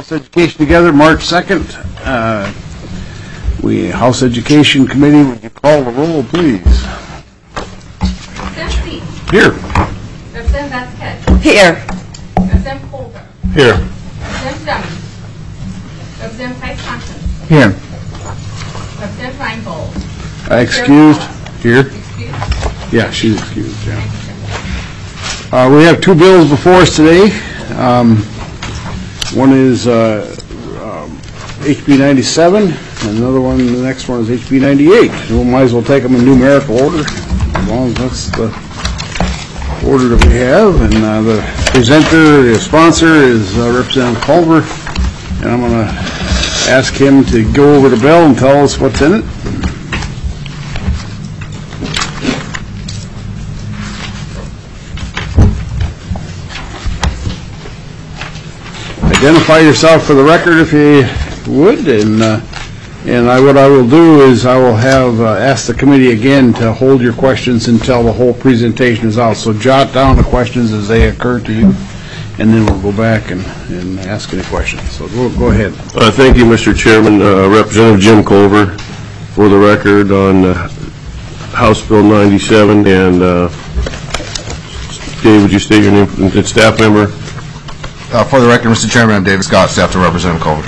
House Education together March 2nd. House Education Committee, would you call the roll, please? Representative Lee. Here. Representative Vasquez. Here. Representative Colbert. Here. Representative Dunn. Representative Price Thompson. Here. Representative Reinbold. Excused. Here. Excused. Yeah, she's excused, yeah. We have two bills before us today. One is HB 97, and another one, the next one is HB 98. We might as well take them in numerical order, as long as that's the order that we have. And the presenter, the sponsor, is Representative Culver, and I'm going to ask him to go over the bill and tell us what's in it. Identify yourself for the record if you would, and what I will do is I will have ask the committee again to hold your questions until the whole presentation is out. So jot down the questions as they occur to you, and then we'll go back and ask any questions. So go ahead. Thank you, Mr. Chairman. Representative Jim Culver, for the record, on House Bill 97. And Dave, would you state your name and staff member? For the record, Mr. Chairman, I'm David Scott, staff to Representative Culver.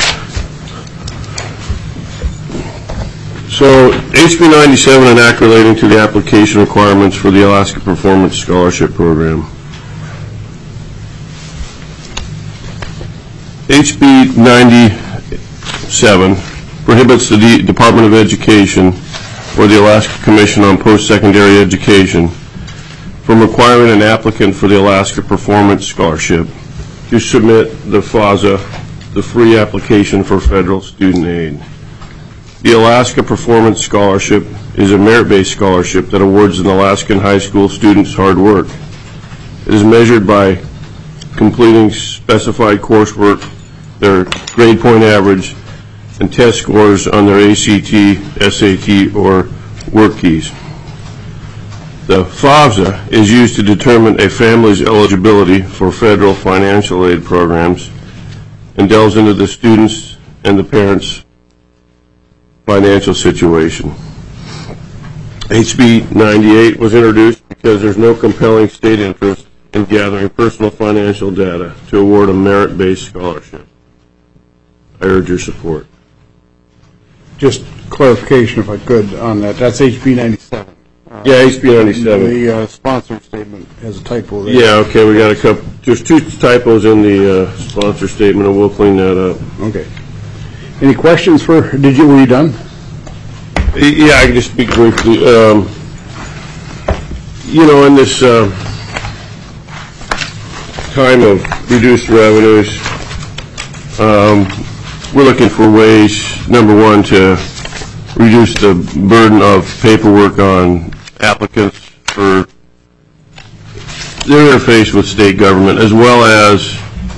So, HB 97, an act relating to the application requirements for the Alaska Performance Scholarship Program. HB 97 prohibits the Department of Education or the Alaska Commission on Post-Secondary Education from requiring an applicant for the Alaska Performance Scholarship to submit the FASA, the free application for federal student aid. The Alaska Performance Scholarship is a merit-based scholarship that awards an Alaskan high school student's hard work. It is measured by completing specified coursework, their grade point average, and test scores on their ACT, SAT, or work keys. The FAFSA is used to determine a family's eligibility for federal financial aid programs and delves into the students' and the parents' financial situation. HB 98 was introduced because there's no compelling state interest in gathering personal financial data to award a merit-based scholarship. I urge your support. Just clarification, if I could, on that. That's HB 97. Yeah, HB 97. The sponsor statement has a typo there. Yeah, okay, we got a couple. There's two typos in the sponsor statement, and we'll clean that up. Okay. Any questions for? Were you done? Yeah, I can just speak briefly. You know, in this time of reduced revenues, we're looking for ways, number one, to reduce the burden of paperwork on applicants for their interface with state government, as well as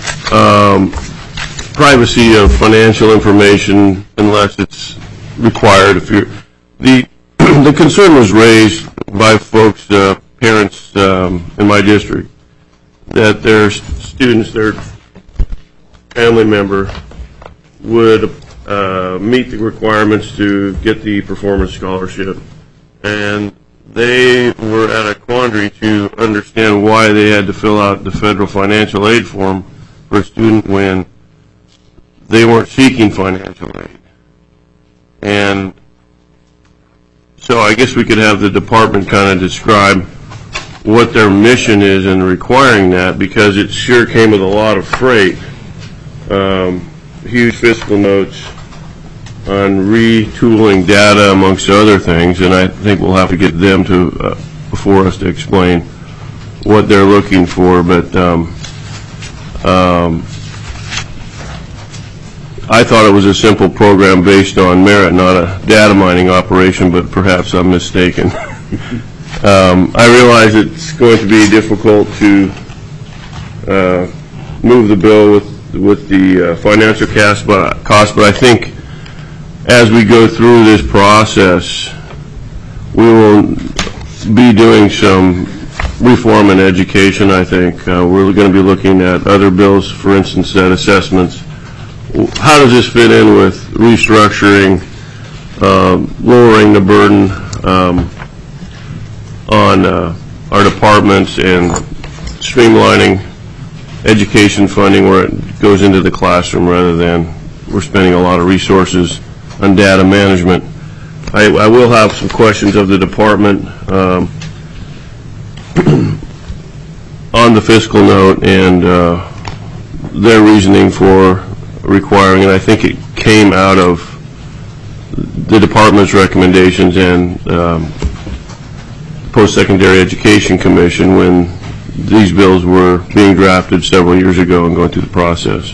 privacy of financial information unless it's required. The concern was raised by folks, parents in my district, that their students, their family member, would meet the requirements to get the performance scholarship, and they were at a quandary to understand why they had to fill out the federal financial aid form for a student when they weren't seeking financial aid. And so I guess we could have the department kind of describe what their mission is in requiring that, because it sure came with a lot of freight, huge fiscal notes on retooling data amongst other things, and I think we'll have to get them to before us to explain what they're looking for. But I thought it was a simple program based on merit, not a data mining operation, but perhaps I'm mistaken. I realize it's going to be difficult to move the bill with the financial cost, but I think as we go through this process, we will be doing some reform in education. I think we're going to be looking at other bills, for instance, at assessments how does this fit in with restructuring, lowering the burden on our departments and streamlining education funding where it goes into the classroom rather than we're spending a lot of resources on data management? I will have some questions of the department on the fiscal note and their reasoning for requiring, and I think it came out of the department's recommendations and Post-Secondary Education Commission when these bills were being drafted several years ago and going through the process.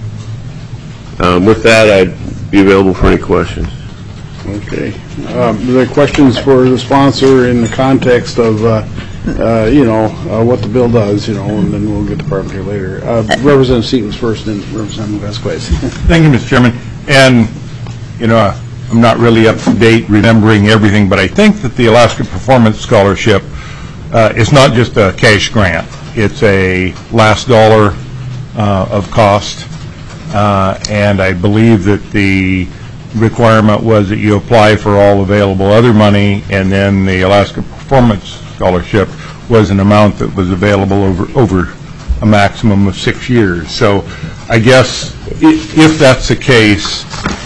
With that, I'd be available for any questions. Okay. Are there questions for the sponsor in the context of, what the bill does, and then we'll get to Department here later. Representative Seaton's first and Representative Vasquez. Thank you, Mr. Chairman. And, I'm not really up to date remembering everything, but I think that the Alaska Performance Scholarship is not just a cash grant. It's a last dollar of cost, and I believe that the requirement was that you apply for all available other money, and then the Alaska Performance Scholarship was an amount that was available over a maximum of 6 years. So I guess if that's the case,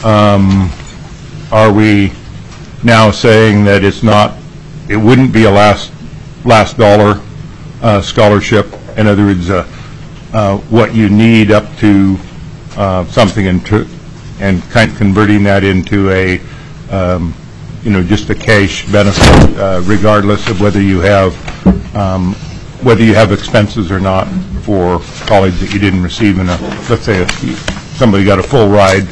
are we now saying that it wouldn't be a last dollar scholarship? In other words, what you need up to something and kind of converting that into a, just a cash benefit, regardless of whether you have expenses or not for college that you didn't receive in let's say somebody got a full ride.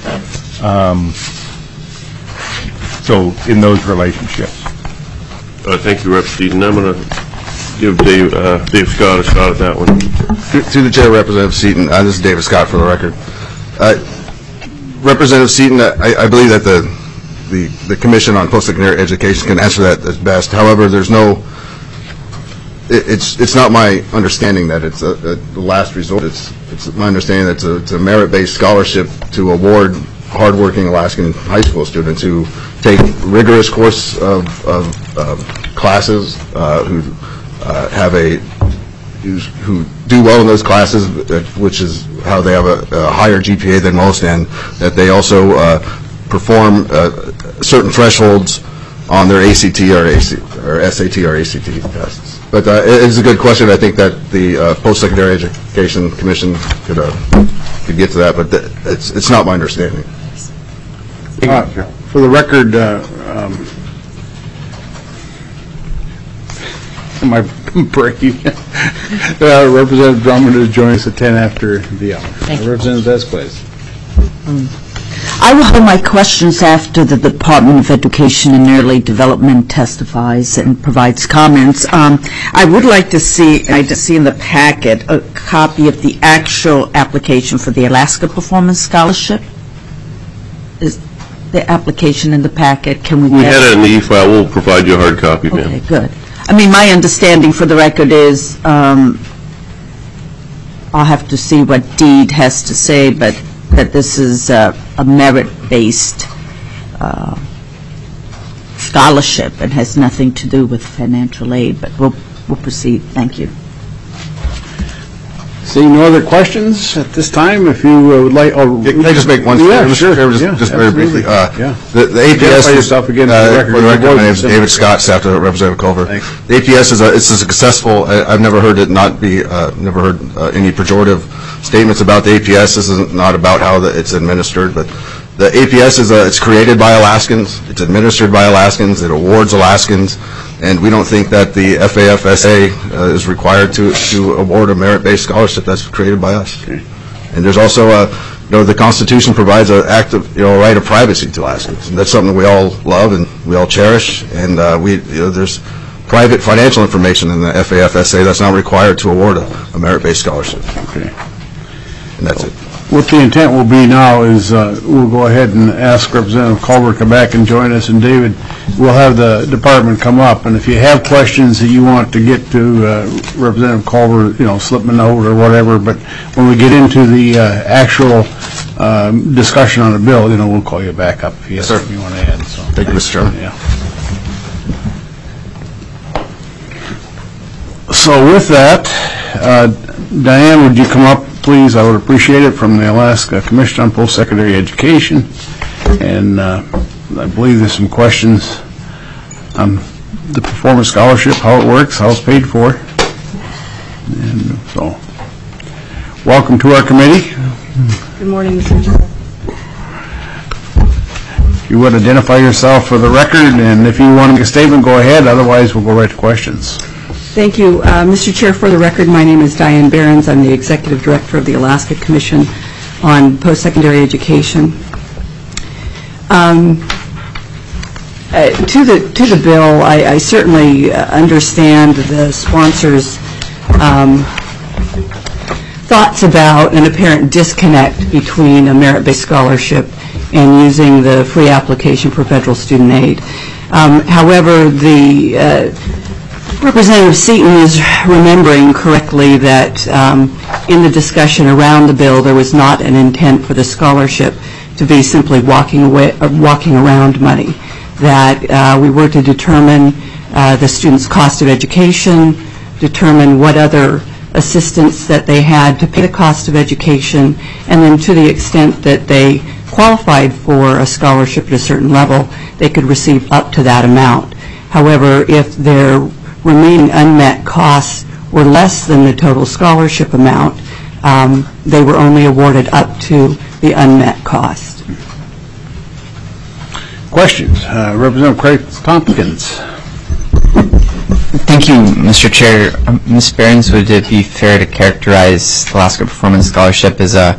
So in those relationships. Thank you, Rep. Seaton. I'm going to give Dave Scott a shot at that one. To the Chair, Representative Seaton, this is David Scott for the record. Representative Seaton, I believe that the Commission on Post-Secondary Education can answer that as best. However, there's it's not my understanding that it's the last resort. It's my understanding that it's a merit-based scholarship to award hardworking Alaskan high school students who take rigorous course of classes, who do well in those classes, which is how they have a higher GPA than most, and that they also perform certain thresholds on their ACT or SAT or ACT tests. But it is a good question. I think that the Post-Secondary Education Commission could get to that, but it's not my understanding. For the record, my brain, Representative Drummond is joining us at 10 after the hour. Representative Vasquez. I will hold my questions after the Department of Education and Early Development testifies and provides comments. I would like to see in the packet a copy of the actual application for the Alaska Performance Scholarship. Is the application in the packet? Can we We get had it in the e-file. We'll provide you a hard copy, ma'am. Okay, good. I mean, my understanding for the record is I'll have to see what Deed has to say, but that this is a merit-based scholarship and has nothing to do with financial aid, but we'll proceed. Thank you. Seeing no other questions at this time, if you would like... Can I just make one statement? Mr. Sure. Chairman, just very briefly. The Identify APS yourself again for the record. For the record, my name is David Scott, staff to Representative Culver. Thanks. The APS is a successful. I've never heard it not be. Never heard any pejorative statements about the APS. This is not about how it's administered, but the APS it's created by Alaskans. It's administered by Alaskans. It awards Alaskans. And we don't think that the FAFSA is required to award a merit-based scholarship that's created by us. Okay. And there's also, the Constitution provides an active, right of privacy to Alaskans. And that's something we all love and we all cherish. And there's private financial information in the FAFSA that's not required to award a merit-based scholarship. Okay. And that's it. what the intent will be now is we'll go ahead and ask Representative Culver to come back and join us, and David, we'll have the department come up, and if you have questions that you want to get to Representative Culver, slip them a note or whatever, but when we get into the actual discussion on the bill, we'll call you back up if you have something you want to add. So. Thank you, Mr. Chairman. Yeah. So with that, Diane, would you come up, please? I would appreciate it, from the Alaska Commission on Post-Secondary Education. And I believe there's some questions on the performance scholarship, how it works, how it's paid for. And so, welcome to our committee. Good morning, Mr. Chair. If you would identify yourself for the record, and if you want to make a statement, go ahead. Otherwise, we'll go right to questions. Thank you. Mr. Chair, for the record, my name is Diane Behrens. I'm the Executive Director of the Alaska Commission on Post-Secondary Education. To the bill, I certainly understand the sponsors' thoughts about an apparent disconnect between a merit-based scholarship and using the free application for federal student aid. However, the Representative Seaton is remembering correctly that in the discussion around the bill, there was not an intent for the scholarship to be simply walking around money, that we were to determine the student's cost of education, determine what other assistance that they had to pay the cost of education, and then to the extent that they qualified for a scholarship at a certain level, they could receive up to that amount. However, if their remaining unmet costs were less than the total scholarship amount, they were only awarded up to the unmet cost. Questions? Representative Craig Tompkins. Thank you, Mr. Chair. Ms. Behrens, would it be fair to characterize the Alaska Performance Scholarship as a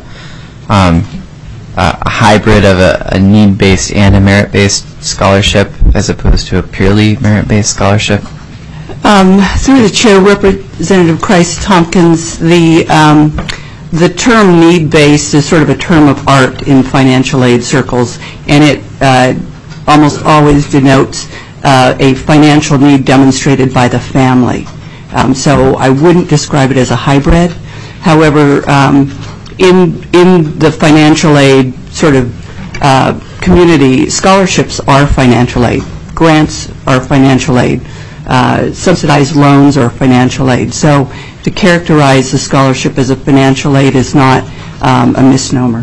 hybrid of a need-based and a merit-based scholarship as opposed to a purely merit-based scholarship? Through the Chair, Representative Christ Tompkins, the term need-based is sort of a term of art in financial aid circles, and it almost always denotes a financial need demonstrated by the family. So I wouldn't describe it as a hybrid. However, in the financial aid sort of community, scholarships are financial aid. Grants are financial aid. Subsidized loans are financial aid. So to characterize the scholarship as a financial aid is not a misnomer.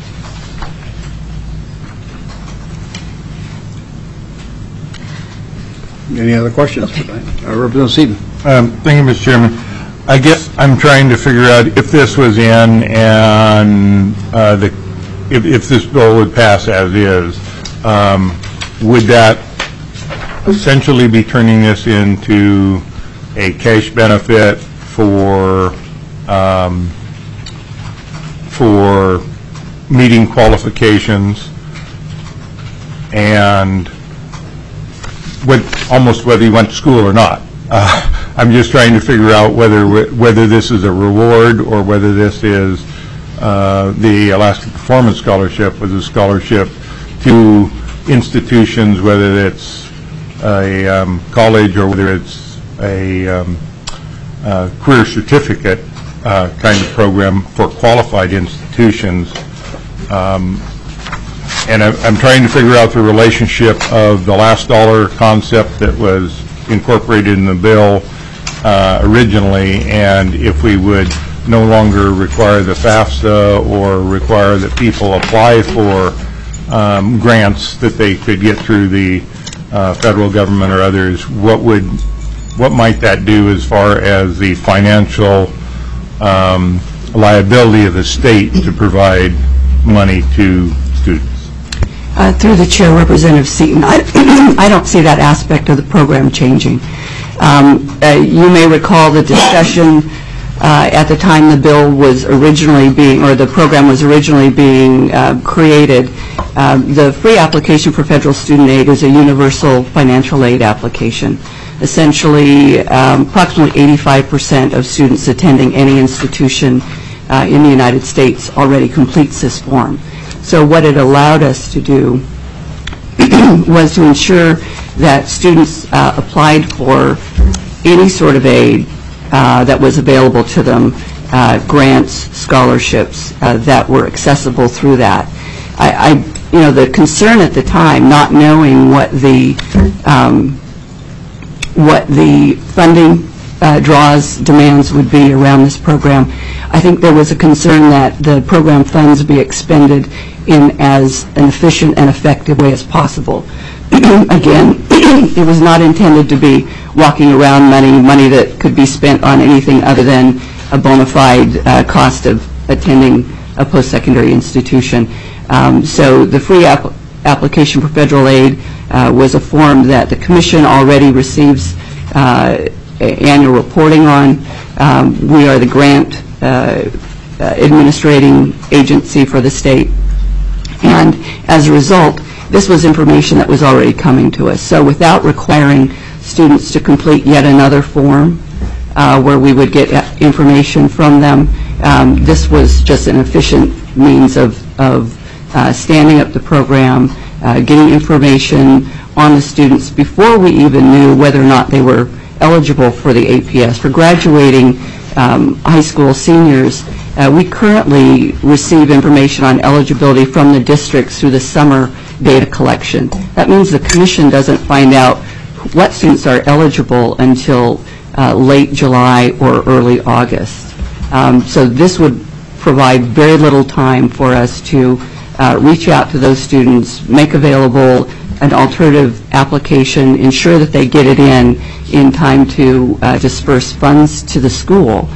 Any other questions? Representative Seaton. Thank you, Mr. Chairman. I guess I'm trying to figure out if this was in and if this bill would pass as is, would that essentially be turning this into a cash benefit for meeting qualifications and almost whether you went to school or not? I'm just trying to figure out whether this is a reward or whether this is the Alaska Performance Scholarship was a scholarship to institutions, whether it's a college or whether it's a career certificate kind of program for qualified institutions. And I'm trying to figure out the relationship of the last dollar concept that was incorporated in the bill originally, and if we would no longer require the FAFSA or require that people apply for grants that they could get through the federal government or others, what might that do as far as the financial liability of the state to provide money to students? Through the Chair, Representative Seaton, I don't see that aspect of the program changing. You may recall the discussion at the time the bill was originally being, or the program was originally being created. The free application for federal student aid is a universal financial aid application. Essentially, approximately 85% of students attending any institution in the United States already completes this form. So what it allowed us to do was to ensure that students applied for any sort of aid that was available to them, grants, scholarships that were accessible through that. The concern at the time, not knowing what the funding draws, demands would be around this program, I think there was a concern that the program funds be expended in as an efficient and effective way as possible. Again, it was not intended to be walking around money that could be spent on anything other than a bona fide cost of attending a post-secondary institution. So the free application for federal aid was a form that the Commission already receives annual reporting on. We are the grant administrating agency for the state. And as a result, this was information that was already coming to us. So without requiring students to complete yet another form where we would get information from them, this was just an efficient means of standing up the program, getting information on the students before we even knew whether or not they were eligible for the APS. For graduating high school seniors, we currently receive information on eligibility from the districts through the summer data collection. That means the Commission doesn't find out what students are eligible until late July or early August. So this would provide very little time for us to reach out to those students, make available an alternative application, ensure that they get it in time to disperse funds to the school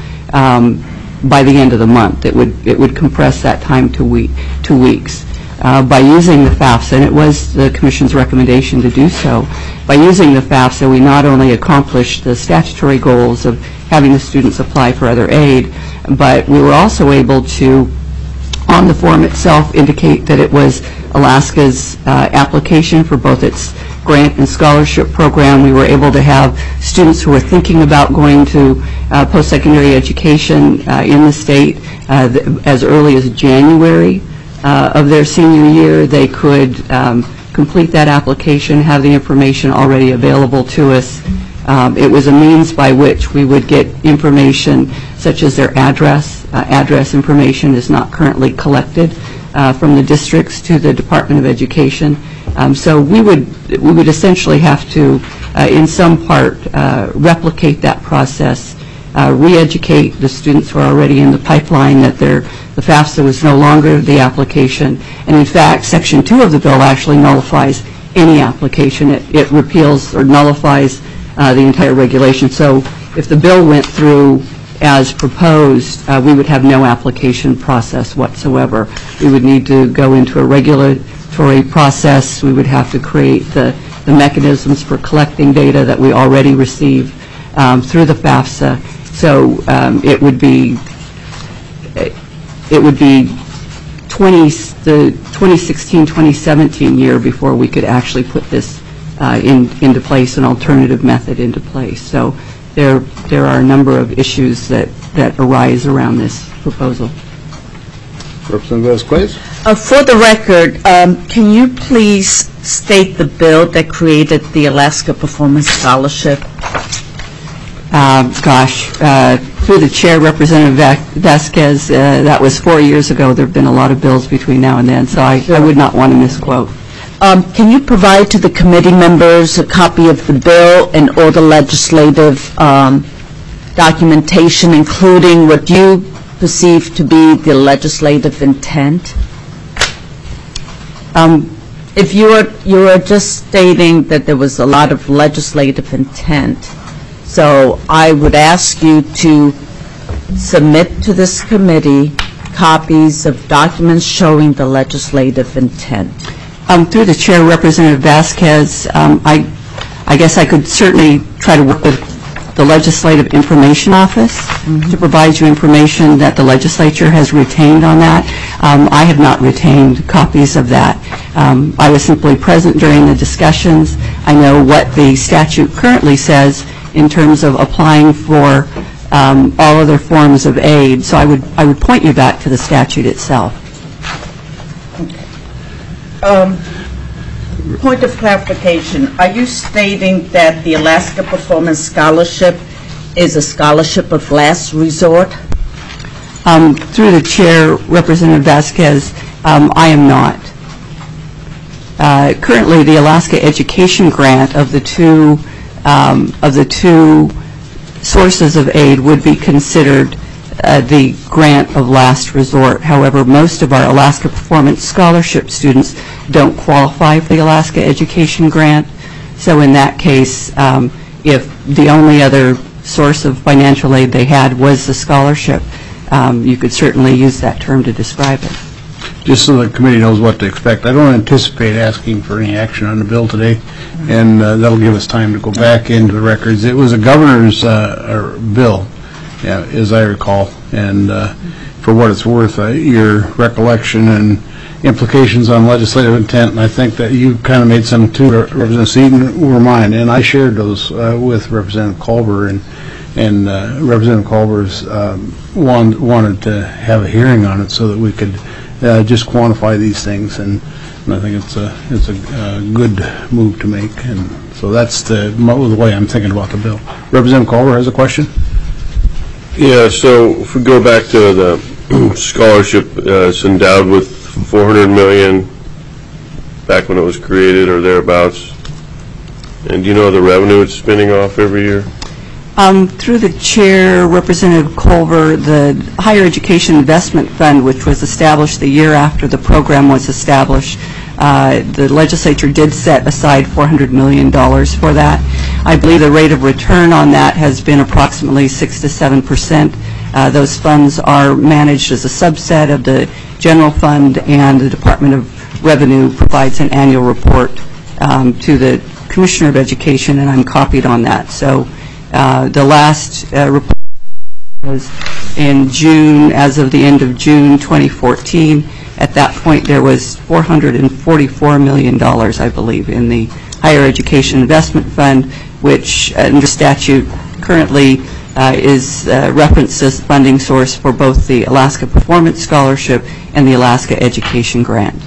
by the end of the month. It would compress that time to 2 weeks. By using the FAFSA, and it was the Commission's recommendation to do so, by using the FAFSA, we not only accomplished the statutory goals of having the students apply for other aid, but we were also able to, on the form itself, indicate that it was Alaska's application for both its grant and scholarship program. We were able to have students who were thinking about going to post-secondary education in the state as early as January of their senior year. They could complete that application, have the information already available to us. It was a means by which we would get information such as their address. Address information is not currently collected from the districts to the Department of Education. So we would essentially have to, in some part, replicate that process, re-educate the students who are already in the pipeline that the FAFSA was no longer the application. And in fact, Section 2 of the bill actually nullifies any application. It repeals or nullifies the entire regulation. So if the bill went through as proposed, we would have no application process whatsoever. We would need to go into a regulatory process. We would have to create the mechanisms for collecting data that we already receive through the FAFSA. So it would be the 2016-2017 year before we could actually put this into place, an alternative method into place. So there are a number of issues that arise around this proposal. Representative Vasquez? For the record, can you please state the bill that created the Alaska Performance Scholarship? Through the chair, Representative Vasquez, that was 4 years ago. There have been a lot of bills between now and then, so I would not want to misquote. Can you provide to the committee members a copy of the bill and all the legislative documentation, including what you perceive to be the legislative intent? If you are just stating that there was a lot of legislative intent, so I would ask you to submit to this committee copies of documents showing the legislative intent. Through the chair, Representative Vasquez, I guess I could certainly try to work with the Legislative Information Office to provide you information that the legislature has retained on that. I have not retained copies of that. I was simply present during the discussions. I know what the statute currently says in terms of applying for all other forms of aid. So I would point you back to the statute itself. Point of clarification, are you stating that the Alaska Performance Scholarship is a scholarship of last resort? Through the chair, Representative Vasquez, I am not. Currently, the Alaska Education Grant of the two sources of aid would be considered the grant of last resort. However, most of our Alaska Performance Scholarship students don't qualify for the Alaska Education Grant. So in that case, if the only other source of financial aid they had was the scholarship, you could certainly use that term to describe it. Just so the committee knows what to expect, I don't anticipate asking for any action on the bill today, and that'll give us time to go back into the records. It was a governor's bill, as I recall, and for what it's worth, your recollection and implications on legislative intent, and I think that you kind of made some too, Representative Seaton, were mine, and I shared those with Representative Culver, and Representative Culver's wanted to have a hearing on it so that we could just quantify these things, and I think it's a good move to make, and so that's the way I'm thinking about the bill. Representative Culver has a question? Yeah, so if we go back to the scholarship, it's endowed with $400 million back when it was created or thereabouts. And do you know the revenue it's spinning off every year? Through the chair, Representative Culver, the Higher Education Investment Fund, which was established the year after the program was established, the legislature did set aside $400 million for that. I believe the rate of return on that has been approximately 6 to 7%. Those funds are managed as a subset of the general fund, and the Department of Revenue provides an annual report to the Commissioner of Education, and I'm copied on that. So the last report was in June, as of the end of June 2014. At that point, there was $444 million, I believe, in the Higher Education Investment Fund, which under statute currently is referenced as funding source for both the Alaska Performance Scholarship and the Alaska Education Grant.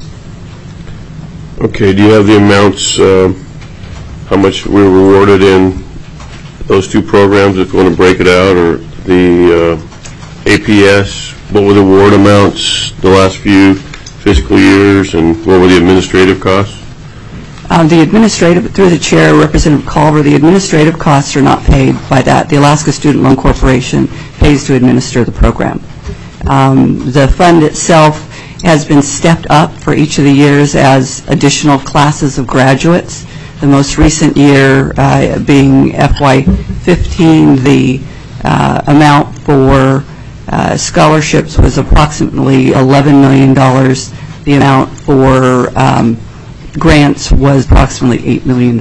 Okay, do you have the amounts, how much we were rewarded in those two programs, if you want to break it out, or the APS, what were the award amounts the last few fiscal years, and what were the administrative costs? The administrative, through the chair, Representative Culver, the administrative costs are not paid by that. The Alaska Student Loan Corporation pays to administer the program. The fund itself has been stepped up for each of the years as additional classes of graduates. The most recent year being FY15, the amount for scholarships was approximately $11 million. The amount for grants was approximately $8 million.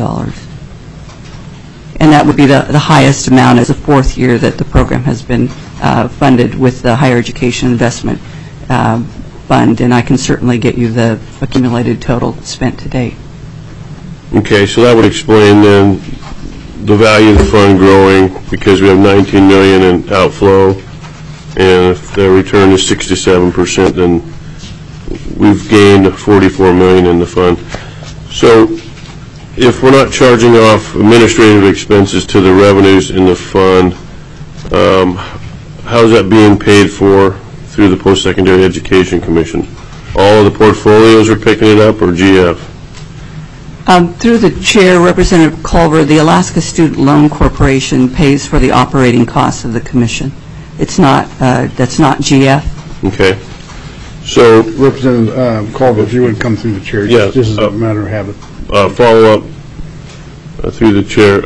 And that would be the highest amount as a fourth year that the program has been funded with the Higher Education Investment Fund, and I can certainly get you the accumulated total spent to date. Okay, so that would explain then the value of the fund growing, because we have $19 million in outflow, and if the return is 6 to 7%, then we've gained $44 million in the fund. So if we're not charging off administrative expenses to the revenues in the fund, how is that being paid for through the Post-Secondary Education Commission? All of the portfolios are picking it up, or GF? Through the chair, Representative Culver, the Alaska Student Loan Corporation pays for the operating costs of the commission. It's not, that's not GF. Okay. So, Representative Culver, if you would come through the chair, yeah, just as a matter of habit. Follow up through the chair.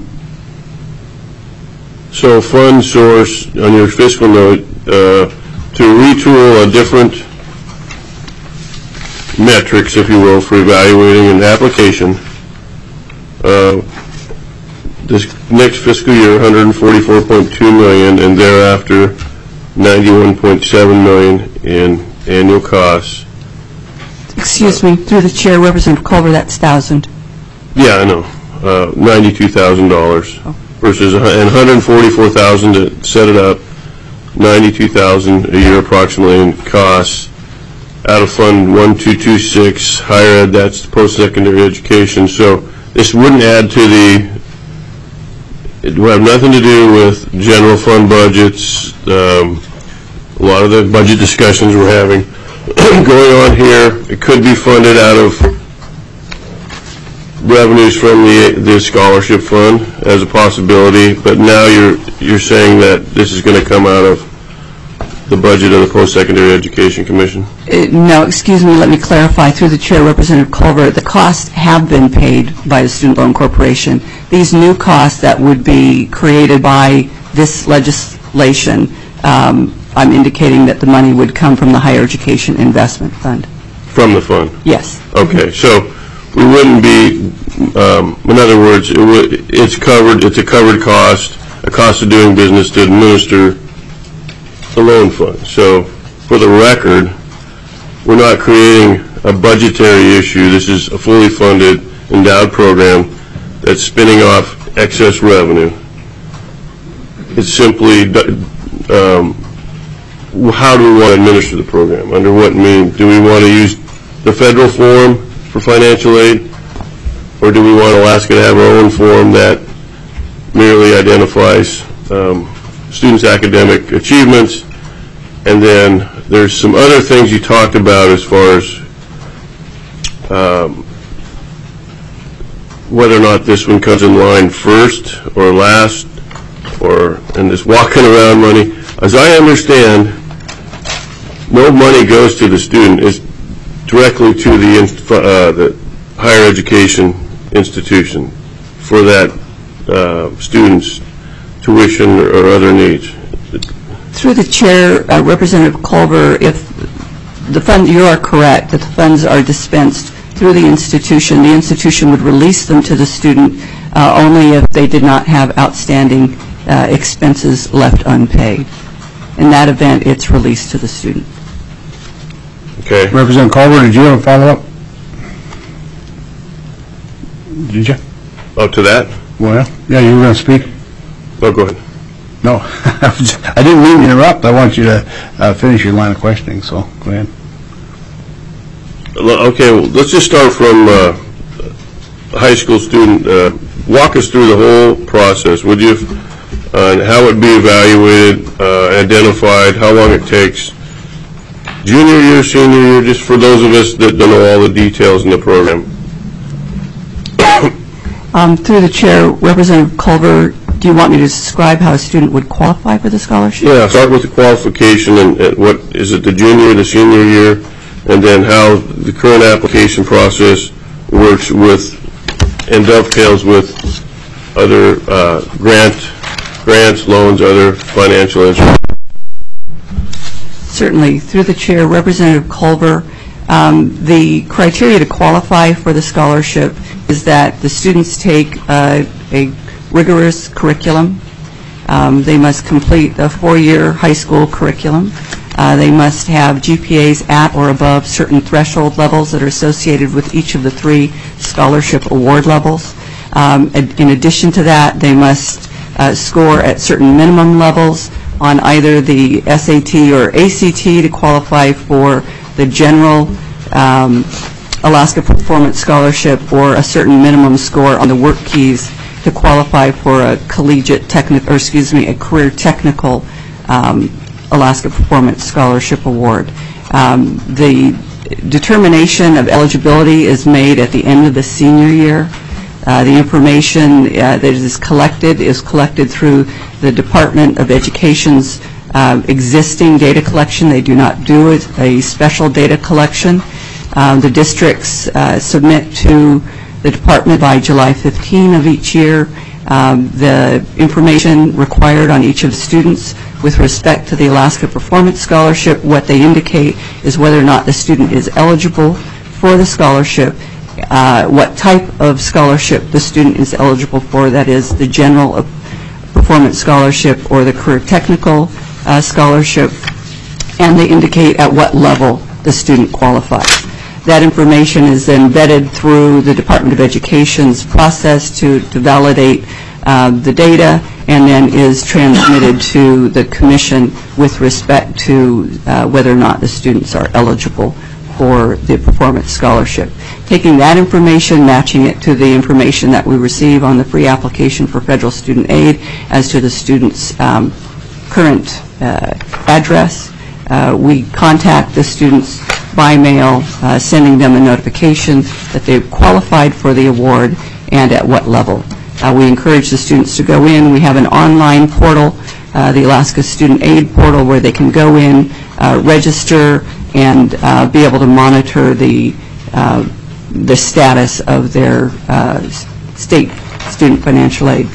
So fund source on your fiscal note, to retool a different metrics, if you will, for evaluating an application. This next fiscal year, $144.2 million, and thereafter $91.7 million in annual costs. Excuse me, through the chair, Representative Culver, that's 1,000. Yeah, I know. $92,000. versus $144,000 to set it up, $92,000 a year approximately in costs. Out of Fund 1226, higher ed, that's post-secondary education. So this wouldn't add to it would have nothing to do with general fund budgets. A lot of the budget discussions we're having going on here, it could be funded out of revenues from the scholarship fund as a possibility, but now you're saying that this is going to come out of the budget of the Post-Secondary Education Commission? No, excuse me, let me clarify. Through the chair, Representative Culver, the costs have been paid by the Student Loan Corporation. These new costs that would be created by this legislation, I'm indicating that the money would come from the Higher Education Investment Fund. From the fund? Yes. Okay, so we wouldn't be, in other words, it's covered, it's a covered cost, a cost of doing business to administer the loan fund. So for the record, we're not creating a budgetary issue. This is a fully funded, endowed program that's spinning off excess revenue. It's simply, how do we want to administer the program? Under what means? Do we want to use the federal form for financial aid, or do we want Alaska to have our own form that merely identifies students' academic achievements? And then there's some other things you talked about as far as whether or not this one comes in line first or last, and this walking around money. As I understand, no money goes to the student. It's directly to the higher education institution for that student's tuition or other needs. Through the chair, Representative Culver, if the fund, you are correct, that the funds are dispensed through the institution would release them to the student only if they did not have outstanding expenses left unpaid. In that event, it's released to the student. Okay. Representative Culver, did you have a follow-up? Did you? Oh, to that? Well, yeah, you were going to speak? No, go ahead. No, I didn't mean to interrupt. I want you to finish your line of questioning, so go ahead. Okay, well, let's just start from a high school student. Walk us through the whole process, would you? And how it would be evaluated, identified, how long it takes. Junior year, senior year, just for those of us that don't know all the details in the program. Through the chair, Representative Culver, do you want me to describe how a student would qualify for the scholarship? Yeah, start with the qualification and what is it, the junior, the senior year, and then how the current application process works with and dovetails with other grants, loans, other financial instruments. Certainly. Through the chair, Representative Culver, the criteria to qualify for the scholarship is that the students take a rigorous curriculum. They must complete a 4-year high school curriculum. They must have GPAs at or above certain threshold levels that are associated with each of the 3 scholarship award levels. In addition to that, they must score at certain minimum levels on either the SAT or ACT to qualify for the general Alaska Performance Scholarship, or a certain minimum score on the work keys to qualify for a a career technical Alaska Performance Scholarship Award. The determination of eligibility is made at the end of the senior year. The information that is collected through the Department of Education's existing data collection. They do not do a special data collection. The districts submit to the department by July 15 of each year the information required on each of the students with respect to the Alaska Performance Scholarship. What they indicate is whether or not the student is eligible for the scholarship, what type of scholarship the student is eligible for, that is the general performance scholarship or the career technical scholarship, and they indicate at what level the student qualifies. That information is then vetted through the Department of Education's process to validate the data and then is transmitted to the commission with respect to whether or not the students are eligible for the performance scholarship. Taking that information, matching it to the information that we receive on the free application for federal student aid as to the student's current address. We contact the students by mail, sending them a notification that they've qualified for the award and at what level. We encourage the students to go in. We have an online portal, the Alaska Student Aid portal, where they can go in, register, and be able to monitor the status of their state student financial aid.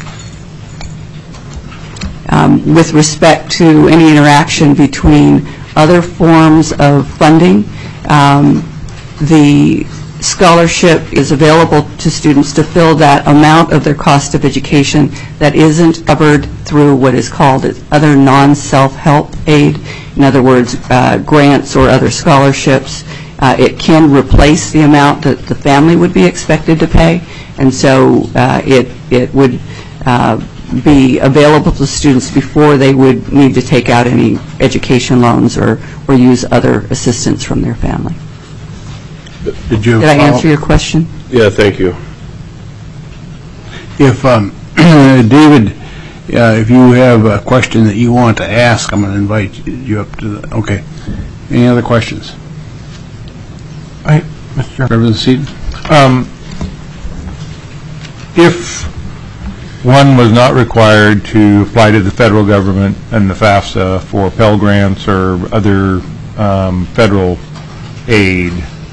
With respect to any interaction between other forms of funding, the scholarship is available to students to fill that amount of their cost of education that isn't covered through what is called other non-self-help aid. In other words, grants or other scholarships. It can replace the amount that the family would be expected to pay, and so it would be available to students before they would need to take out any education loans or use other assistance from their family. Did you Did I answer your question? Yeah, thank you. If, David, if you have a question that you want to ask, I'm going to invite you up to the, okay. Any other questions? Mr. Chair. Representative Seaton? If one was not required to apply to the federal government and the FAFSA for Pell Grants or other federal aid,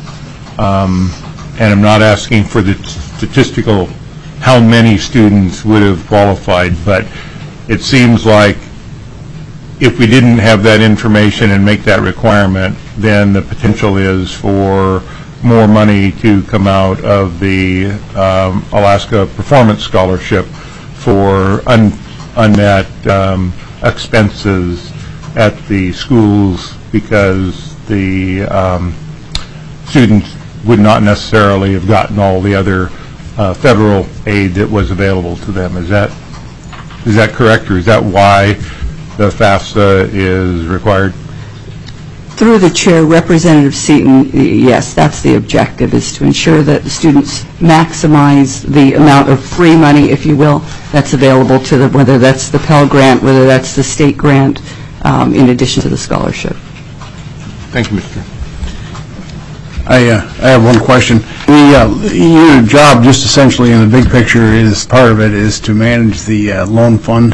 and I'm not asking for the statistical how many students would have qualified, but it seems like if we didn't have that information and make that requirement, then the potential is for more money to come out of the Alaska Performance Scholarship for unmet expenses at the schools because the students would not necessarily have gotten all the other federal aid that was available to them. Is that correct, or is that why the FAFSA is required? Through the chair, Representative Seaton, yes, that's the objective, is to ensure that the students maximize the amount of free money, if you will, that's available to them, whether that's the Pell Grant, whether that's the state grant, in addition to the scholarship. Thank you, Mr. Chair. I have one question. Your job, just essentially in the big picture, is part of it is to manage the loan fund.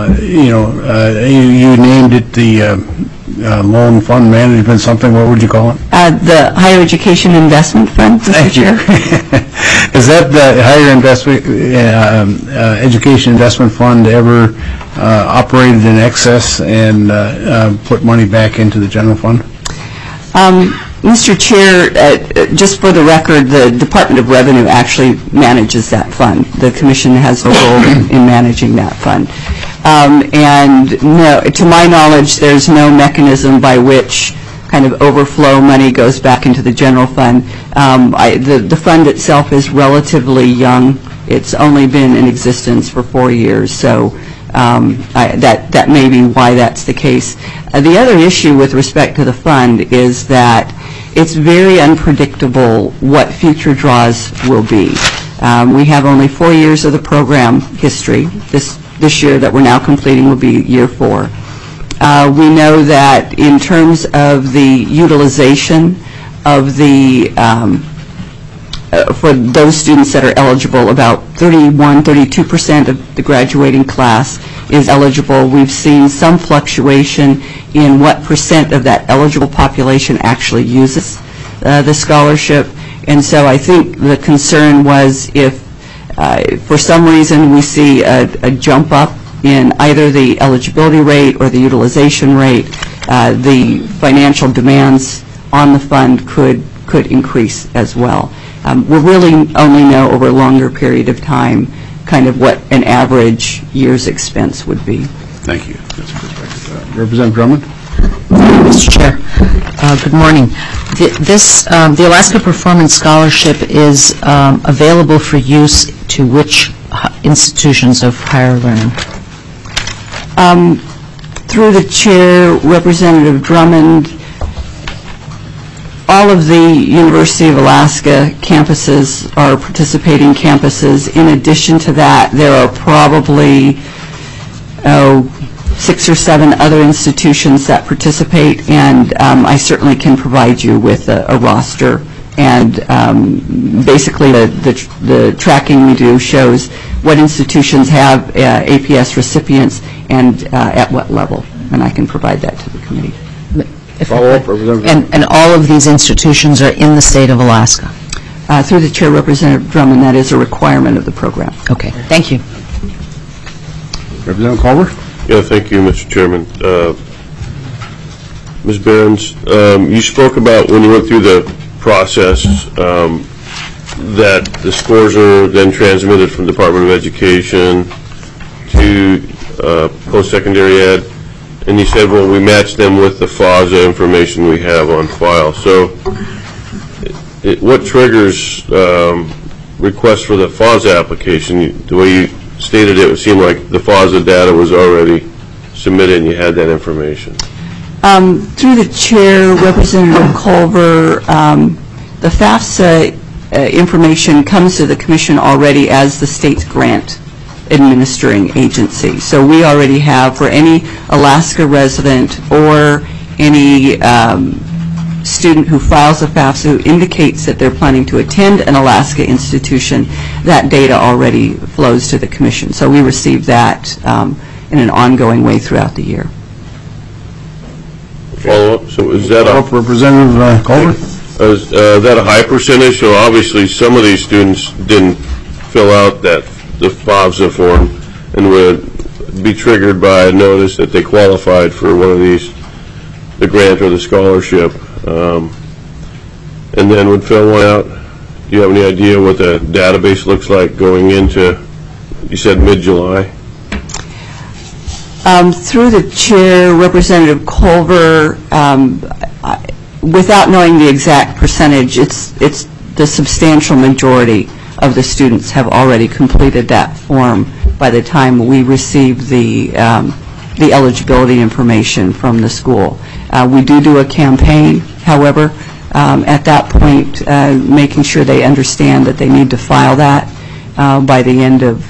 You named it the loan fund management something. What would you call it? The Higher Education Investment Fund, Mr. Chair. Is that the Higher Education Investment Fund ever operated in excess and put money back into the general fund? Mr. Chair, just for the record, the Department of Revenue actually manages that fund. The Commission has a role in managing that fund. And no, to my knowledge, there's no mechanism by which kind of overflow money goes back into the general fund. The fund itself is relatively young. It's only been in existence for 4 years, so that may be why that's the case. The other issue with respect to the fund is that it's very unpredictable what future draws will be. We have only 4 years of the program history. This year that we're now completing will be year 4. We know that in terms of the utilization of the for those students that are eligible, about 32% of the graduating class is eligible. We've seen some fluctuation in what percent of that eligible population actually uses the scholarship. And so I think the concern was if for some reason we see a jump up in either the eligibility rate or the utilization rate, the financial demands on the fund could increase as well. We'll really only know over a longer period of time kind of what an average year's expense would be. Thank you. That's perfect. Representative Drummond? Mr. Chair, good morning. The Alaska Performance Scholarship is available for use to which institutions of higher learning? Through the chair, Representative Drummond, all of the University of Alaska campuses are participating campuses. In addition to that, there are probably 6 or 7 other institutions that participate, and I certainly can provide you with a roster. And basically, the tracking we do shows what institutions have APS recipients and at what level, and I can provide that to the committee. Follow-up, Representative? And all of these institutions are in the state of Alaska? Through the chair, Representative Drummond, that is a requirement of the program. Okay, thank you. Representative Culver? Yeah, thank you, Mr. Chairman. Ms. Behrens, you spoke about when you went through the process that the scores are then transmitted from Department of Education to post-secondary ed, and you said, well, we match them with the FASA information we have on file. So what triggers requests for the FASA application? The way you stated it, it seemed like the FASA data was already submitted and you had that information. Through the chair, Representative Culver, the FAFSA information comes to the commission already as the state's grant administering agency. So we already have, for any Alaska resident or any student who files a FAFSA who indicates that they're planning to attend an Alaska institution, that data already flows to the commission. So we receive that in an ongoing way throughout the year. Follow-up? So is that Follow-up, Representative Culver? is that a high percentage? So obviously some of these students didn't fill out the FAFSA form and would be triggered by a notice that they qualified for one of these, the grant or the scholarship, and then would fill one out. Do you have any idea what the database looks like going into, you said mid-July? Through the chair, Representative Culver, without knowing the exact percentage, it's the substantial majority of the students have already completed that form by the time we receive the eligibility information from the school. We do a campaign, however, at that point, making sure they understand that they need to file that by the end of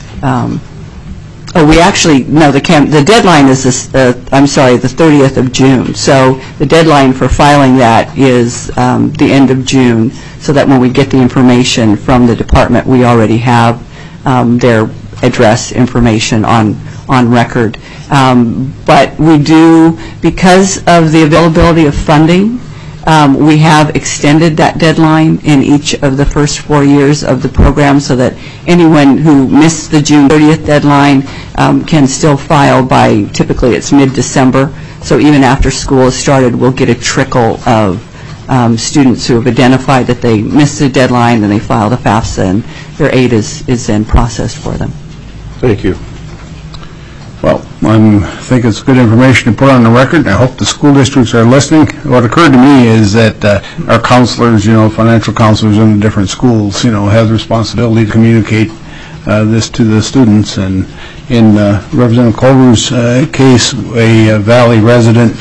the deadline is the 30th of June. So the deadline for filing that is the end of June, so that when we get the information from the department, we already have their address information on record. But we do, because of the availability of funding, we have extended that deadline in each of the first 4 years of the program, so that anyone who missed the June 30th deadline can still file by, typically it's mid-December. So even after school has started, we'll get a trickle of students who have identified that they missed the deadline and they filed a FAFSA, and their aid is then processed for them. Thank you. Well, I think it's good information to put on the record, and I hope the school districts are listening. What occurred to me is that our counselors, financial counselors in the different schools, have the responsibility to communicate this to the students. And in Representative Culver's case, a Valley resident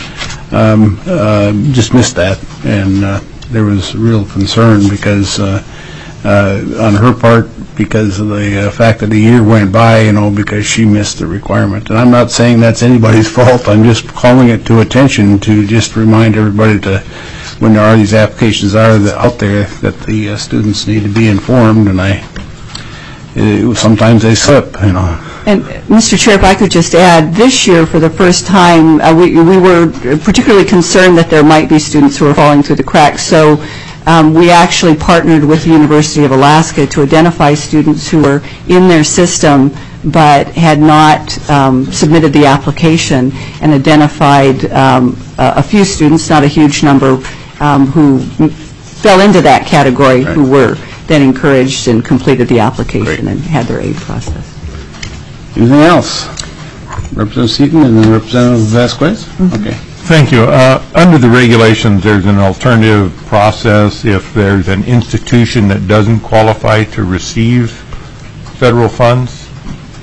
just missed that, and there was real concern because on her part, because of the fact that a year went by, because she missed the requirement. And I'm not saying that's anybody's fault. I'm just calling it to attention to just remind everybody when there are these applications out there, that the students need to be informed, and sometimes they slip, And Mr. Chair, if I could just add, this year for the first time, we were particularly concerned that there might be students who are falling through the cracks. So we actually partnered with the University of Alaska to identify students who were in their system but had not submitted the application, and identified a few students, not a huge number, who fell into that category, who were then encouraged and completed the application and had their aid processed. Anything else? Representative Seaton and then Representative Vasquez? Okay. Thank you. Under the regulations, there's an alternative process if there's an institution that doesn't qualify to receive federal funds.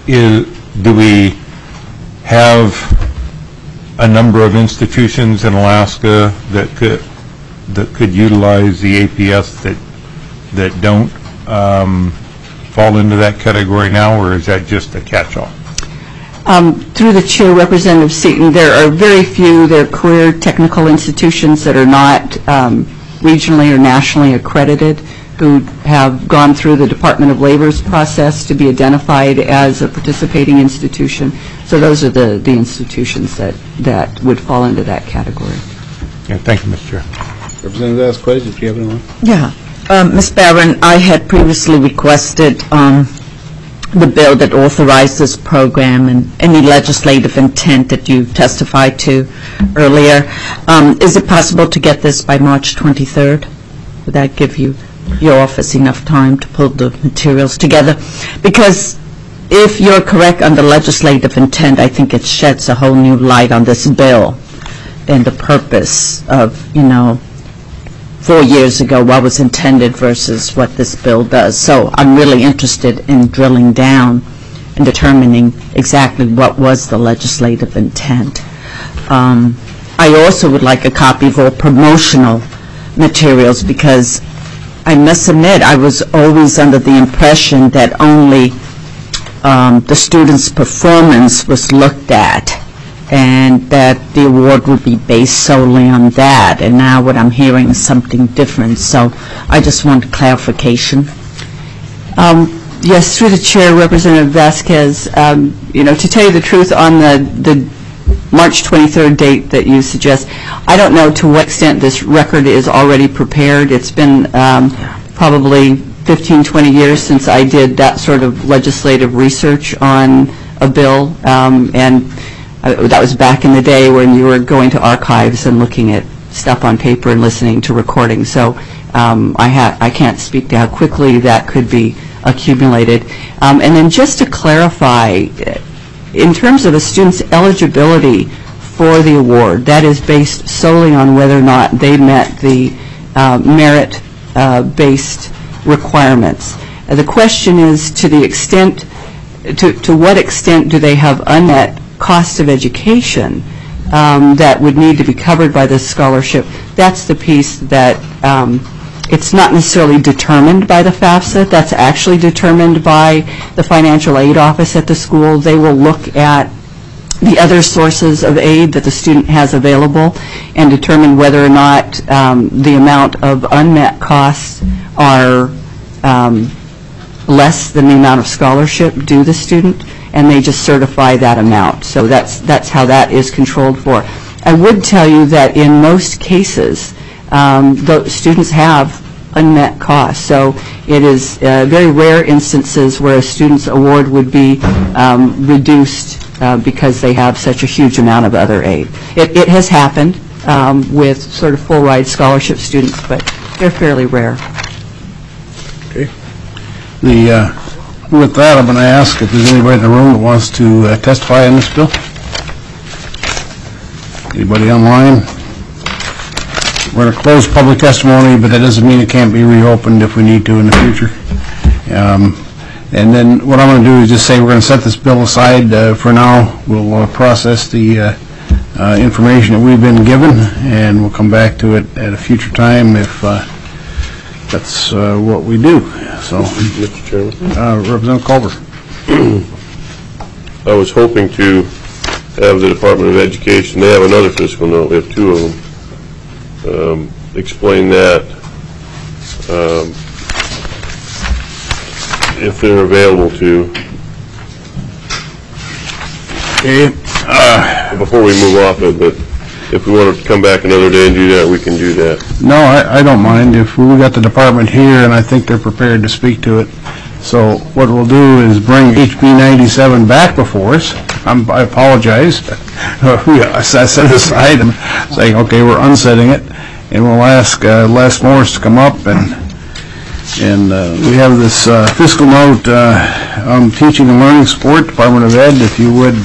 do we have a number of institutions in Alaska that could utilize the APS that don't fall into that category now, or is that just a catch-all? Through the chair, Representative Seaton, there are very few, there are career technical institutions that are not regionally or nationally accredited who have gone through the Department of Labor's process to be identified as a participating institution. So those are the institutions that would fall into that category. Yeah, thank you, Mr. Chair. Representative Asquez, if you have anyone. Yeah. Ms. Barron, I had previously requested the bill that authorized this program and any legislative intent that you testified to earlier. Is it possible to get this by March 23rd? Would that give your office enough time to pull the materials together? Because if you're correct on the legislative intent, I think it sheds a whole new light on this bill and the purpose of, 4 years ago what was intended versus what this bill does. So I'm really interested in drilling down and determining exactly what was the legislative intent. I also would like a copy of all promotional materials because I must admit I was always under the impression that only the student's performance was looked at and that the award would be based solely on that. And now what I'm hearing is something different. So I just want clarification. Yes, through the chair, Representative Vasquez, to tell you the truth on the March 23rd date that you suggest, I don't know to what extent this record is already prepared. It's been probably 15, 20 years since I did that sort of legislative research on a bill, and that was back in the day when you were going to archives and looking at stuff on paper and listening to recordings. So I can't speak to how quickly that could be accumulated. And then just to clarify, in terms of a student's eligibility for the award, that is based solely on whether or not they met the merit-based requirements. The question is to the extent, to what extent do they have unmet cost of education that would need to be covered by this scholarship? That's the piece that it's not necessarily determined by the FAFSA. That's actually determined by the financial aid office at the school. They will look at the other sources of aid that the student has available and determine whether or not the amount of unmet costs are less than the amount of scholarship due the student, and they just certify that amount. So that's how that is controlled for. I would tell you that in most cases, the students have unmet costs. So it is very rare instances where a student's award would be reduced because they have such a huge amount of other aid. It has happened with sort of full-ride scholarship students, but they're fairly rare. Okay. With that, I'm going to ask if there's anybody in the room that wants to testify on this bill. Anybody online? We're going to close public testimony, but that doesn't mean it can't be reopened if we need to in the future. And then what I'm going to do is just say we're going to set this bill aside for now. We'll process the information that we've been given, and we'll come back to it at a future time if that's what we do. So, Mr. Chairman? Representative Culver. I was hoping to have the Department of Education, they have another fiscal note, we have two of them, explain that if they're available to. Okay. Before we move off it, but if we want to come back another day and do that, we can do that. No, I don't mind. If we got the department here, and I think they're prepared to speak to it. So what we'll do is bring HB 97 back before us. I apologize. I set it aside and saying, okay, we're unsetting it, and we'll ask Les Morris to come up, and we have this fiscal note on teaching and learning support, Department of Ed. If you would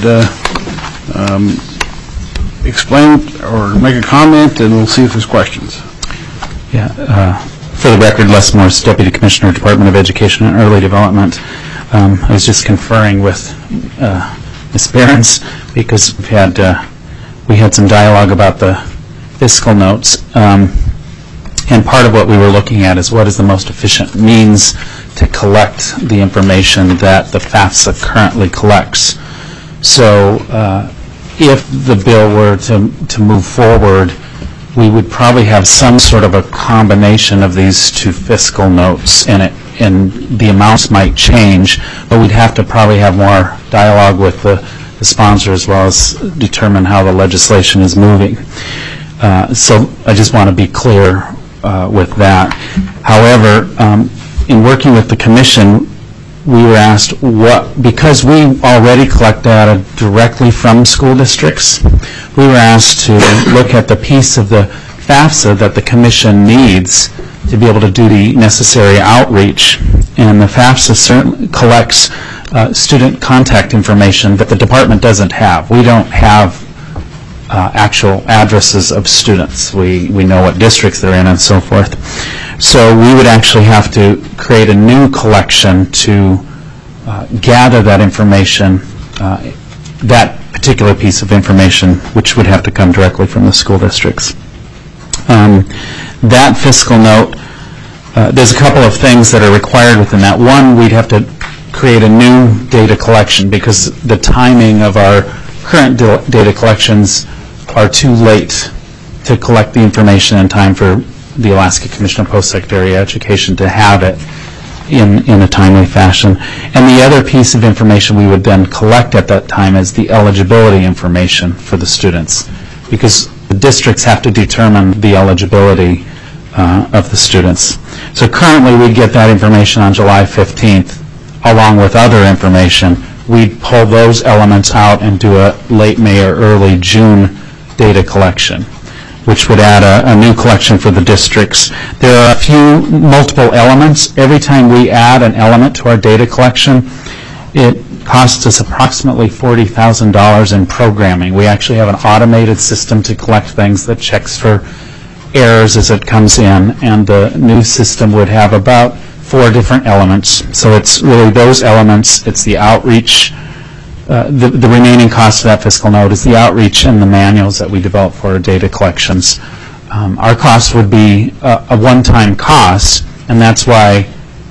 explain or make a comment, and we'll see if there's questions. Yeah. For the record, Les Morris, Deputy Commissioner, Department of Education and Early Development. I was just conferring with Ms. Behrens because we had some dialogue about the fiscal notes. And part of what we were looking at is what is the most efficient means to collect the information that the FAFSA currently collects. So if the bill were to move forward, we would probably have some sort of a combination of these two fiscal notes, and the amounts might change, but we'd have to probably have more dialogue with the sponsor as well as determine how the legislation is moving. So I just want to be clear with that. However, in working with the Commission, we were asked because we already collect data directly from school districts, we were asked to look at the piece of the FAFSA that the Commission needs to be able to do the necessary outreach. And the FAFSA certainly collects student contact information that the department doesn't have. We don't have actual addresses of students. We know what districts they're in and so forth. So we would actually have to create a new collection to gather that information, that particular piece of information, which would have to come directly from the school districts. That fiscal note, there's a couple of things that are required within that. One, we'd have to create a new data collection because the timing of our current data collections are too late to collect the information in time for the Alaska Commission on Post-Secondary Education to have it in a timely fashion. And the other piece of information we would then collect at that time is the eligibility information for the students, because the districts have to determine the eligibility of the students. So currently we get that information on July 15th along with other information. We'd pull those elements out and do a late May or early June data collection, which would add a new collection for the districts. There are multiple elements. Every time we add an element to our data collection, it costs us approximately $40,000 in programming. We actually have an automated system to collect things that checks for errors as it comes in, and the new system would have about 4 different elements. So it's really those elements, it's the outreach. The remaining cost of that fiscal note is the outreach and the manuals that we develop for our data collections. Our cost would be a one-time cost, and that's why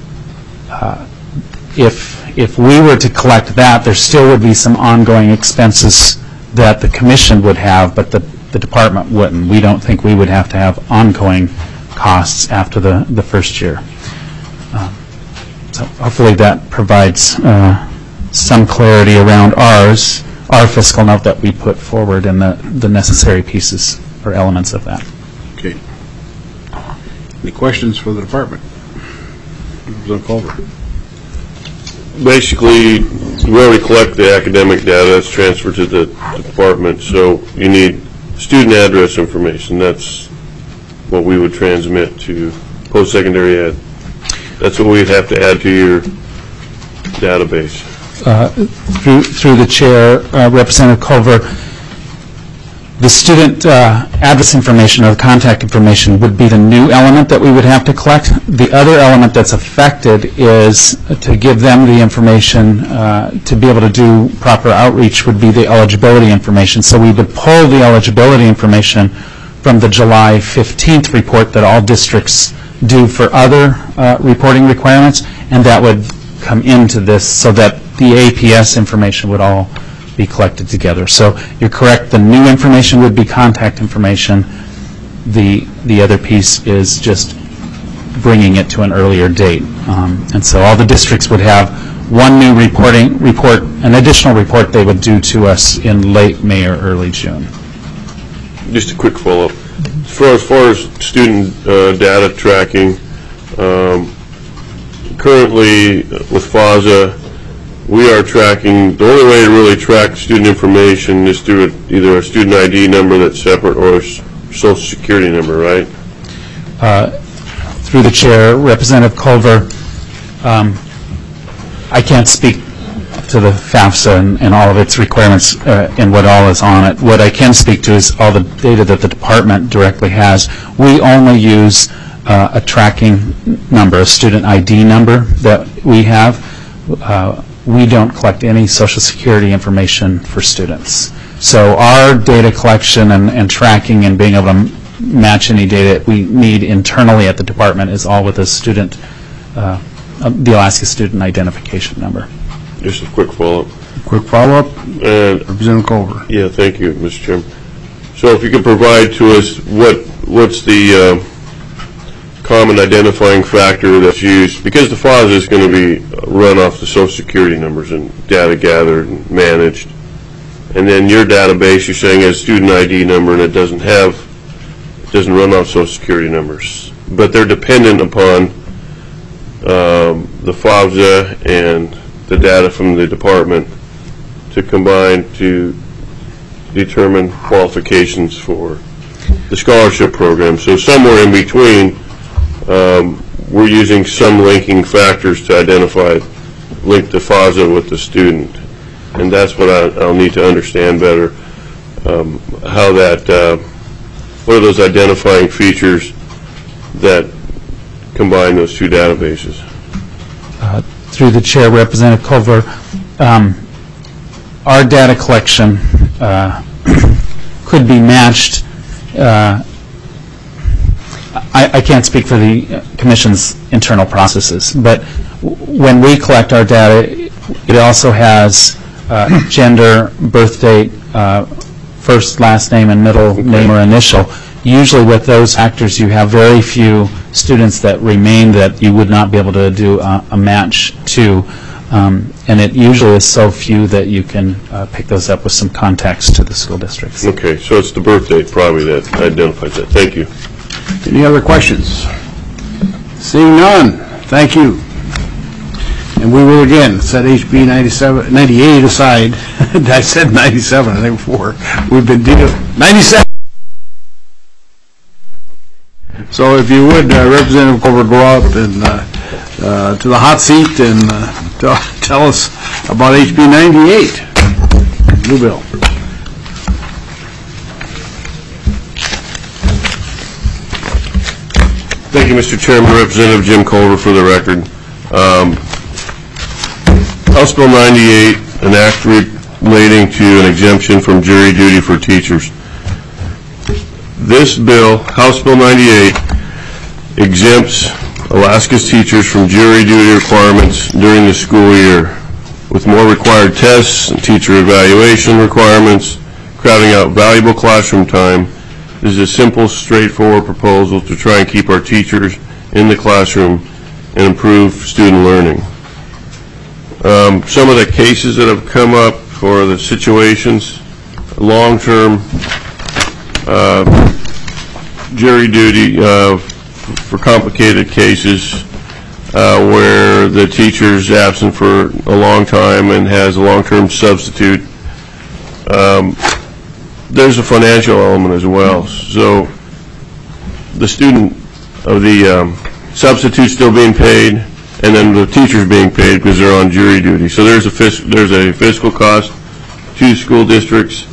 if we were to collect that, there still would be some ongoing expenses that the Commission would have, but the department wouldn't. We don't think we would have to have ongoing costs after the first year. So hopefully that provides some clarity around our fiscal note that we put forward and the necessary pieces or elements of that. Okay. Any questions for the department? Representative Culver. Basically, we already collect the academic data that's transferred to the department, so you need student address information. That's what we would transmit to post-secondary ed. That's what we'd have to add to your database. Through the chair, Representative Culver, the student address information or the contact information would be the new element that we would have to collect. The other element that's affected is to give them the information to be able to do proper outreach would be the eligibility information. So we would pull the eligibility information from the July 15th report that all districts do for other reporting requirements, and that would come into this so that the APS information would all be collected together. So you're correct, the new information would be contact information. The other piece is just bringing it to an earlier date. And so all the districts would have one new report, an additional report they would do to us in late May or early June. Just a quick follow-up. As far as student data tracking, currently with FASA, we are tracking, the only way to really track student information is through either a student ID number that's separate or a social security number, right? Through the chair, Representative Culver, I can't speak to the FAFSA and all of its requirements and what all is on it. What I can speak to is all the data that the department directly has. We only use a tracking number, a student ID number that we have. we don't collect any Social Security information for students. So our data collection and tracking and being able to match any data we need internally at the department is all with the student, the Alaska Student Identification Number. Just a quick follow-up. Quick follow-up, Representative Culver. Yeah, thank you, Mr. Chairman. So if you could provide to us what's the common identifying factor that's used, because the FOSA is going to be run off the Social Security numbers and data gathered and managed, and then your database you're saying has student ID number and it doesn't run off Social Security numbers, but they're dependent upon the FOSA and the data from the department to combine to determine qualifications for the scholarship program. So somewhere in between, we're using some linking factors to link the FOSA with the student, and that's what I'll need to understand better. How that, what are those identifying features that combine those two databases? Through the chair, Representative Culver, our data collection could be matched. I can't speak for the Commission's internal processes, but when we collect our data, it also has gender, birth date, first, last name, and middle name or initial. Usually with those factors, you have very few students that remain that you would not be able to do a match to, and it usually is so few that you can pick those up with some context to the school districts. Okay, so it's the birth date probably that identifies that. Thank you. Any other questions? Seeing none, thank you. And we will again set HB 98 aside. I said 97, I think before. We've been dealing 97. So if you would, Representative Culver, go out and to the hot seat and tell us about HB 98. New bill. Thank you, Mr. Chairman. Representative Jim Culver for the record. House Bill 98, an act relating to an exemption from jury duty for teachers. This bill, House Bill 98, exempts Alaska's teachers from jury duty requirements during the school year, with more required tests and teacher evaluation requirements, crowding out valuable classroom time. This is a simple, straightforward proposal to try and keep our teachers in the classroom and improve student learning. Some of the cases that have come up for the situations, long-term jury duty for complicated cases where the teacher's absent for a long time and has a long-term substitute. There's a financial element as well. So the student of the substitute still being paid, and then the teacher's being paid because they're on jury duty. So there's a fiscal cost to school districts.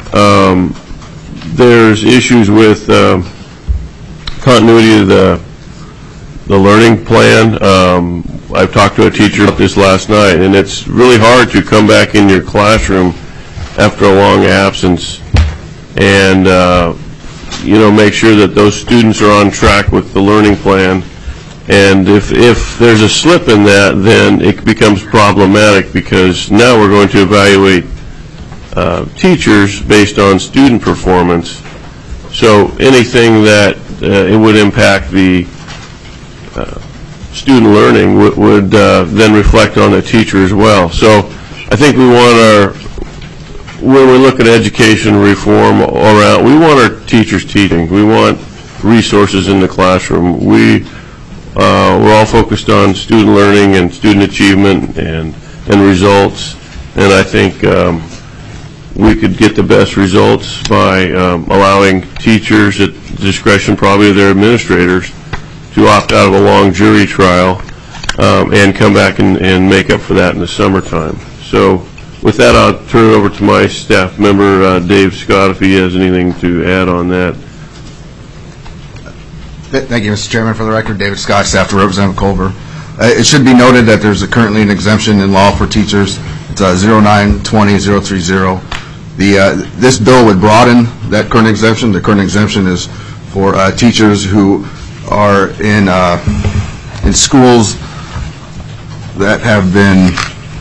There's issues with continuity of the learning plan. I've talked to a teacher about this last night, and it's really hard to come back in your classroom after a long absence and make sure that those students are on track with the learning plan. And if there's a slip in that, then it becomes problematic, because now we're going to evaluate teachers based on student performance. So anything that it would impact the student learning would then reflect on the teacher as well. So I think we want when we look at education reform all around, we want our teachers teaching. We want resources in the classroom. We're all focused on student learning and student achievement and results, and I think we could get the best results by allowing teachers, at the discretion probably of their administrators, to opt out of a long jury trial and come back and make up for that in the summertime. So with that, I'll turn it over to my staff member, Dave Scott, if he has anything to add on that. Thank you, Mr. Chairman. For the record, David Scott, staff to Representative Culver. It should be noted that there's currently an exemption in law for teachers. It's 0920030. This bill would broaden that current exemption. The current exemption is for teachers who are in schools that have been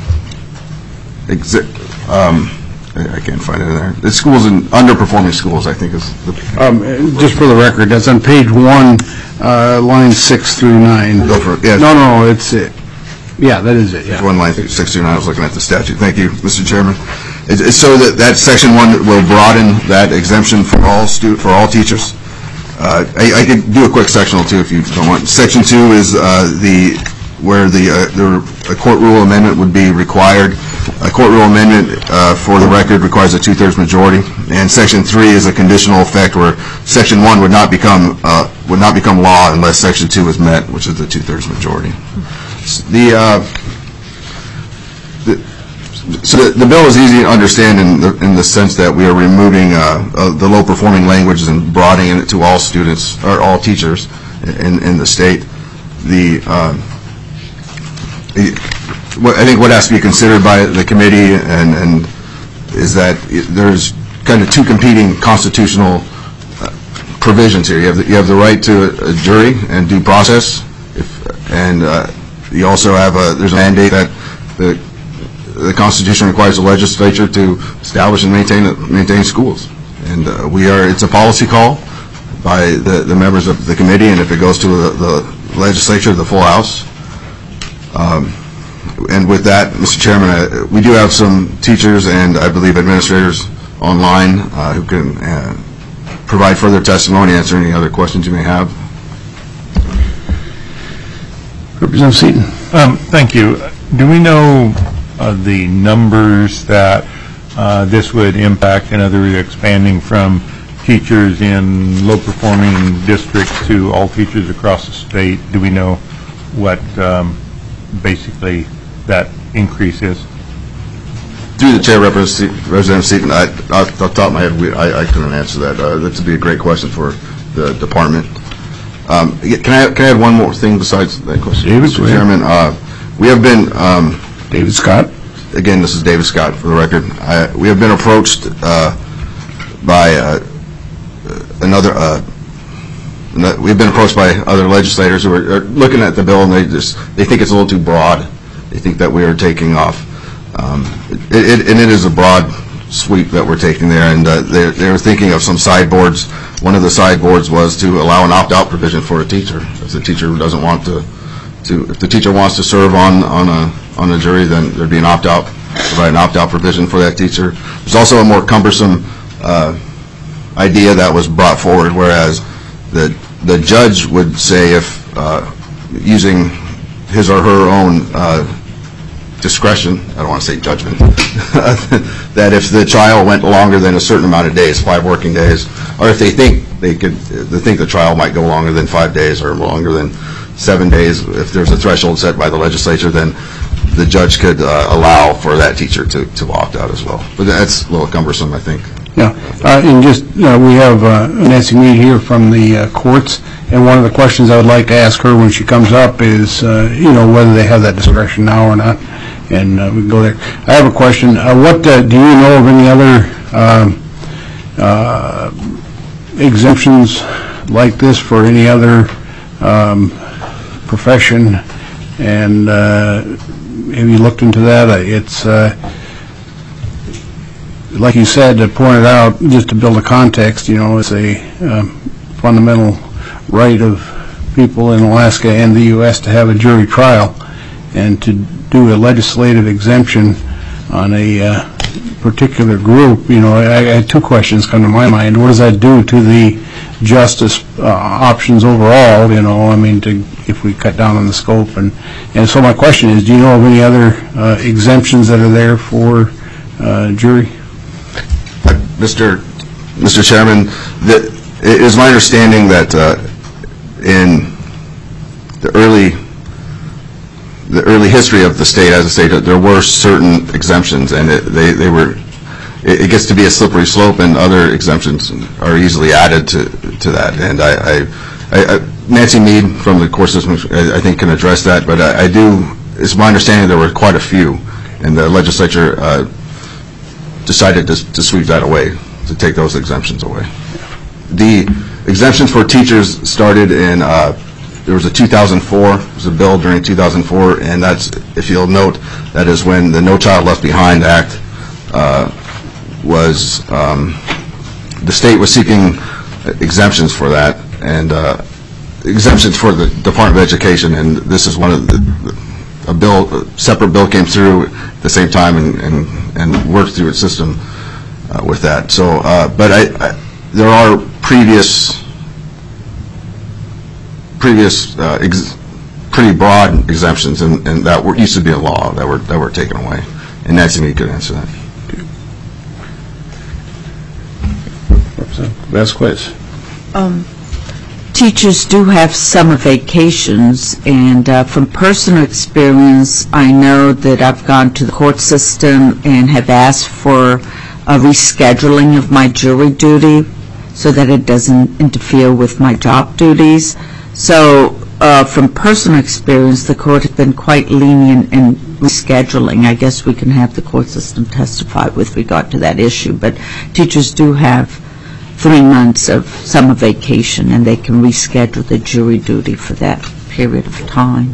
I can't find it in there. The schools in underperforming schools, I think, is the... Just for the record, that's on page 1, lines 6 through 9. Go for it, yes. No, it's it. Yeah, that is it, yeah. Page 1, line 6 through 9. I was looking at the statute. Thank you, Mr. Chairman. It's so that section 1 will broaden that exemption for all teachers. I could do a quick sectional, too, if you don't want. Section 2 is where a court rule amendment would be required. A court rule amendment, for the record, requires a 2/3 majority. And Section 3 is a conditional effect where Section 1 would not become law unless Section 2 is met, which is the 2/3 majority. So the bill is easy to understand in the sense that we are removing the low-performing languages and broadening it to all students or all teachers in the state. I think what has to be considered by the committee and is that there's kind of two competing constitutional provisions here. You have the right to a jury and due process, and you also have there's a mandate that the Constitution requires the legislature to establish and maintain schools. And it's a policy call by the members of the committee, and if it goes to the legislature, the full House. And with that, Mr. Chairman, we do have some teachers and I believe administrators online who can provide further testimony, answer any other questions you may have. Representative Seaton. Thank you. Do we know the numbers that this would impact, in other words, expanding from teachers in low-performing districts to all teachers across the state? Do we know what basically that increase is? Through the chair, Representative Seaton, off the top of my head, I couldn't answer that. That would be a great question for the department. Can I add one more thing besides that question? David, Mr. Chairman, we have been... David Scott. Again, this is David Scott, for the record. We have been approached by we've been approached by other legislators who are looking at the bill, and they think it's a little too broad. They think that we are taking off. It is a broad sweep that we're taking there, and they're thinking of some sideboards. One of the sideboards was to allow an opt-out provision for a teacher. If the teacher doesn't want if the teacher wants to serve on a jury, then there'd be an opt-out, provide an opt-out provision for that teacher. There's also a more cumbersome idea that was brought forward, whereas the judge would say, if using his or her own discretion, I don't want to say judgment, that if the trial went longer than a certain amount of days, 5 working days, or if they think the trial might go longer than 5 days or longer than 7 days, if there's a threshold set by the legislature, then the judge could allow for that teacher to opt out as well. But that's a little cumbersome, I think. Yeah, and just, we have Nancy Mead here from the courts, and one of the questions I would like to ask her when she comes up is, whether they have that discretion now or not, and we can go there. I have a question. What do you know of any other exemptions like this for any other profession, and have you looked into that? It's like you said, to point it out, just to build a context, it's a fundamental right of people in Alaska and the U.S. to have a jury trial, and to do a legislative exemption on a particular group, I had 2 questions come to my mind. What does that do to the justice options overall, if we cut down on the scope? And so my question is, do you know of any other exemptions that are there for jury? Mr. Chairman, it is my understanding that in the early history of the state, as I say, there were certain exemptions, and it gets to be a slippery slope, and other exemptions are easily added to that. And Nancy Mead from the court system, I think, can address that, but it's my understanding there were quite a few, and the legislature decided to sweep that away, to take those exemptions away. The exemptions for teachers started in, there was a 2004, there was a bill during 2004, and that's, if you'll note, that is when the No Child Left Behind Act was, the state was seeking exemptions for that, and exemptions for the Department of Education, and this is one of a separate bill came through at the same time and worked through its system with that. So, but there are previous pretty broad exemptions, and that used to be a law that were taken away. And Nancy Mead could answer that. Vasquez. Teachers do have summer vacations, and from personal experience, I know that I've gone to the court system and have asked for a rescheduling of my jury duty so that it doesn't interfere with my job duties. So from personal experience, the court has been quite lenient in rescheduling. I guess we can have the court system testify with regard to that issue, but teachers do have 3 months of summer vacation, and they can reschedule the jury duty for that period of time.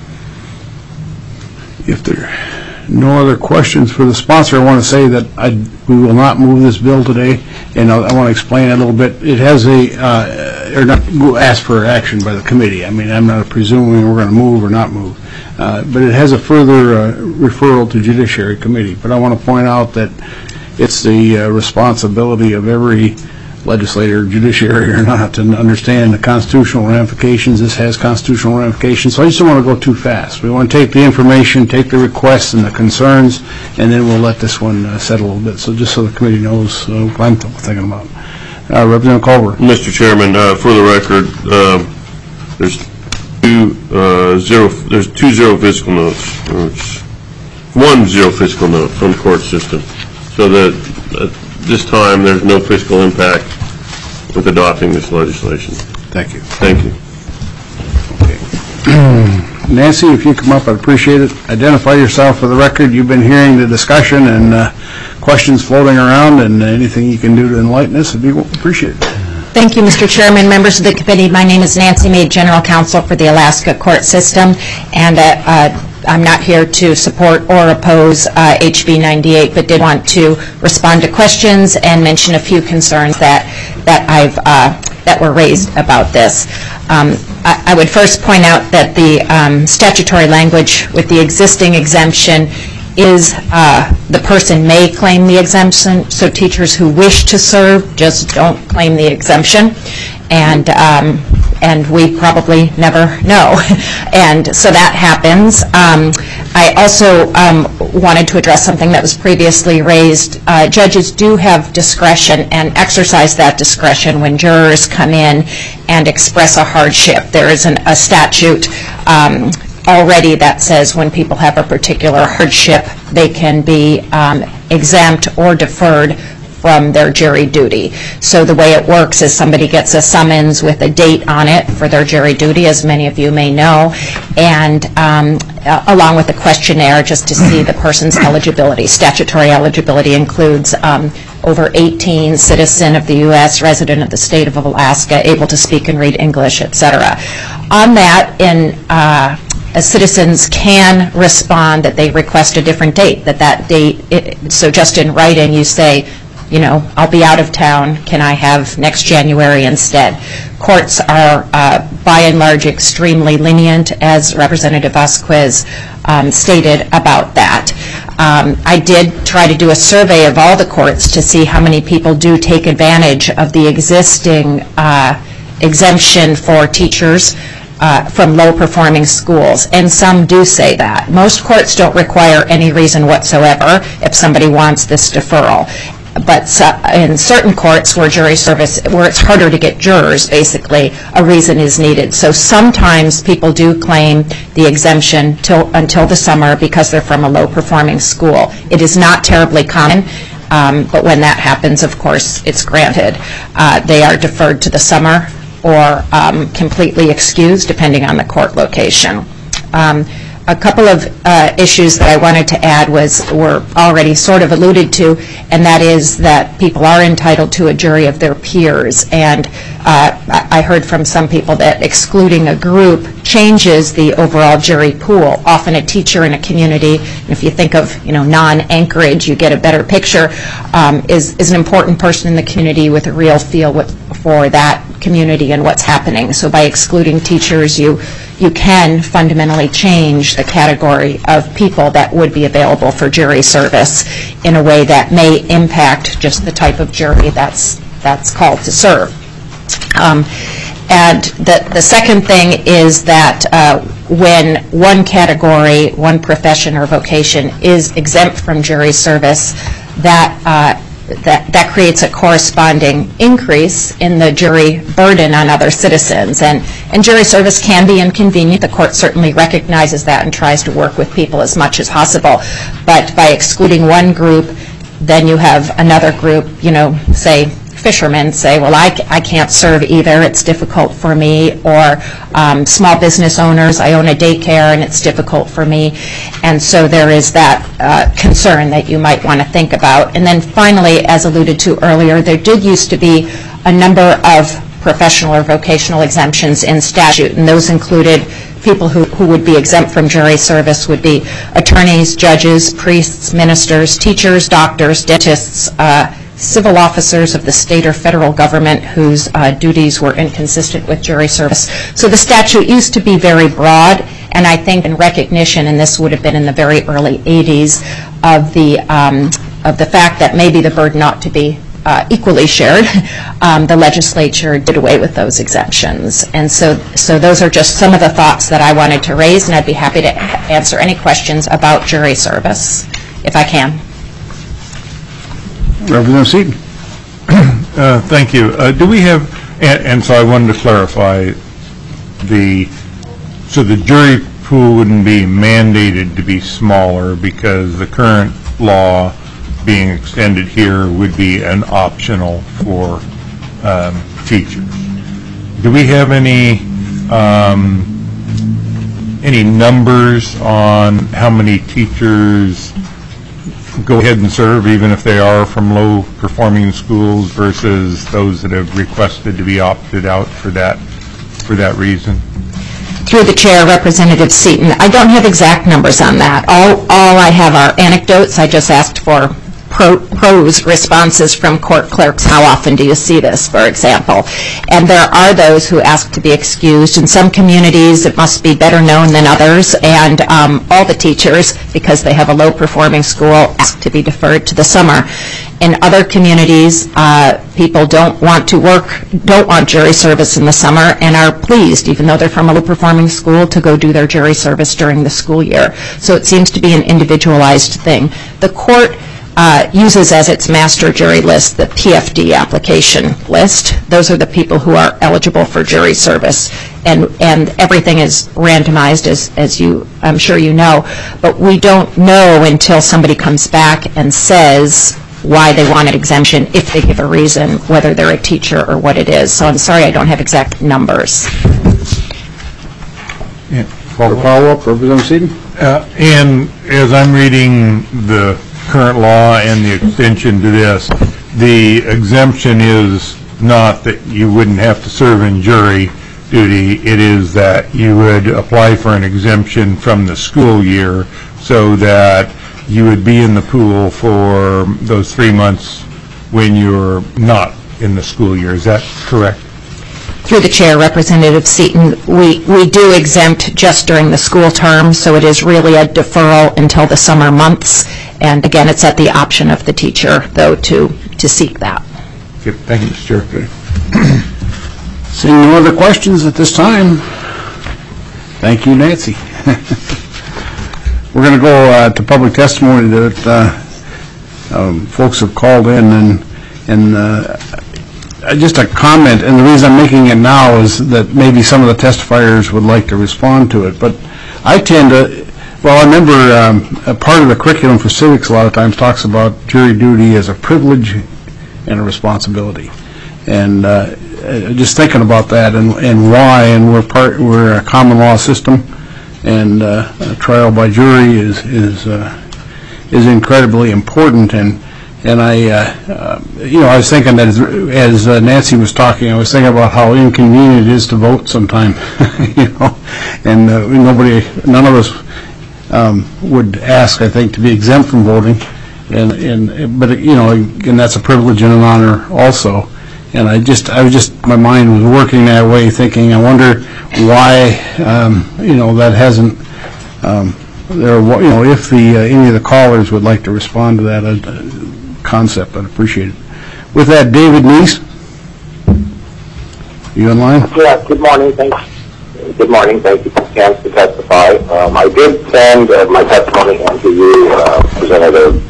If there are no other questions for the sponsor, I want to say that we will not move this bill today, and I want to explain it a little bit. It has or not ask for action by the committee. I mean, I'm not presuming we're going to move or not move, but it has a further referral to Judiciary Committee. But I want to point out that it's the responsibility of every legislator, judiciary or not, to understand the constitutional ramifications. This has constitutional ramifications, so I just don't want to go too fast. We want to take the information, take the requests and the concerns, and then we'll let this one settle a little bit. So just so the committee knows what I'm thinking about. Representative Culver. Mr. Chairman, for the record, there's two zero fiscal notes. There's 1 zero fiscal note from the court system, so that at this time there's no fiscal impact with adopting this legislation. Thank you. Thank you. Okay. Nancy, if you come up, I'd appreciate it. Identify yourself for the record. You've been hearing the discussion and questions floating around, and anything you can do to enlighten us would be appreciated. Thank you, Mr. Chairman, members of the committee. My name is Nancy Mead, General Counsel for the Alaska Court System, and I'm not here to support or oppose HB 98, but did want to respond to questions and mention a few concerns that were raised about this. I would first point out that the statutory language with the existing exemption is the person may claim the exemption, so teachers who wish to serve just don't claim the exemption, and we probably never know. And so that happens. I also wanted to address something that was previously raised. Judges do have discretion and exercise that discretion when jurors come in and express a hardship. There is a statute already that says when people have a particular hardship, they can be exempt or deferred from their jury duty. So the way it works is somebody gets a summons with a date on it for their jury duty, as many of you may know, and along with a questionnaire just to see the person's eligibility. Statutory eligibility includes over 18, citizen of the U.S., resident of the state of Alaska, able to speak and read English, etc. On that, citizens can respond that they request a different date, that date, so just in writing you say, you know, I'll be out of town, can I have next January instead? Courts are, by and large, extremely lenient, as Representative Vasquez stated about that. I did try to do a survey of all the courts to see how many people do take advantage of the existing exemption for teachers from low-performing schools, and some do say that. Most courts don't require any reason whatsoever if somebody wants this deferral. But in certain courts where jury service, where it's harder to get jurors, basically, a reason is needed. So sometimes people do claim the exemption until the summer because they're from a low-performing school. It is not terribly common, but when that happens, of course, it's granted. They are deferred to the summer or completely excused, depending on the court location. A couple of issues that I wanted to add were already sort of alluded to, and that is that people are entitled to a jury of their peers. And I heard from some people that excluding a group changes the overall jury pool. Often a teacher in a community, if you think of non-Anchorage, you get a better picture, is an important person in the community with a real feel for that community and what's happening. So by excluding teachers, you can fundamentally change the category of people that would be available for jury service in a way that may impact just the type of jury that's called to serve. And the second thing is that when one category, one profession or vocation is exempt from jury service, that creates a corresponding increase in the jury burden on other citizens. And jury service can be inconvenient. The court certainly recognizes that and tries to work with people as much as possible. But by excluding one group, then you have another group, say fishermen say, well, I can't serve either, it's difficult for me, or small business owners, I own a daycare and it's difficult for me. And so there is that concern that you might want to think about. And then finally, as alluded to earlier, there did used to be a number of professional or vocational exemptions in statute, and those included people who would be exempt from jury service would be attorneys, judges, priests, ministers, teachers, doctors, dentists, civil officers of the state or federal government whose duties were inconsistent with jury service. So the statute used to be very broad, and I think in recognition, and this would have been in the very early 80s, of the fact that maybe the burden ought to be equally shared, the legislature did away with those exemptions. And so those are just some of the thoughts that I wanted to raise, and I'd be happy to answer any questions about jury service, if I can. Representative Seaton. Thank you. Do we have, and so I wanted to clarify, so the jury pool wouldn't be mandated to be smaller because the current law being extended here would be an optional for teachers. Do we have any numbers on how many teachers go ahead and serve, even if they are from low-performing schools, versus those that have requested to be opted out for that reason? Through the chair, Representative Seaton, I don't have exact numbers on that. All I have are anecdotes. I just asked for prose responses from court clerks. How often do you see this, for example? And there are those who ask to be excused. In some communities, it must be better known than others, and all the teachers, because they have a low-performing school, ask to be deferred to the summer. In other communities, people don't want jury service in the summer and are pleased, even though they're from a low-performing school, to go do their jury service during the school year. So it seems to be an individualized thing. The court uses as its master jury list the PFD application list. Those are the people who are eligible for jury service, and everything is randomized, as I'm sure you know. But we don't know until somebody comes back and says why they want an exemption, if they give a reason, whether they're a teacher or what it is. So I'm sorry I don't have exact numbers. Yeah. Follow-up, Representative Seaton? And as I'm reading the current law and the extension to this, the exemption is not that you wouldn't have to serve in jury duty. It is that you would apply for an exemption from the school year so that you would be in the pool for those 3 months when you're not in the school year. Is that correct? Through the chair, Representative Seaton, we do exempt just during the school term, so it is really a deferral until the summer months. And again, it's at the option of the teacher, though, to seek that. Okay, thank you, Mr. Chair. Seeing no other questions at this time, thank you, Nancy. We're going to go to public testimony that folks have called in, and just a comment, and the reason I'm making it now is that maybe some of the testifiers would like to respond to it. But I tend to, I remember a part of the curriculum for civics a lot of times talks about jury duty as a privilege and a responsibility. And just thinking about that and why, and we're a common law system, and a trial by jury is incredibly important. And I was thinking that as Nancy was talking, I was thinking about how inconvenient it is to vote sometime, and none of us would ask, I think, to be exempt from voting, but and that's a privilege and an honor also. And my mind was working that way, thinking, I wonder why, that hasn't. If any of the callers would like to respond to that concept, I'd appreciate it. With that, David Neese, you in line? Yeah. Good morning. Thanks. Good morning. Thank you for the chance to testify. I did send my testimony in to you, Representative.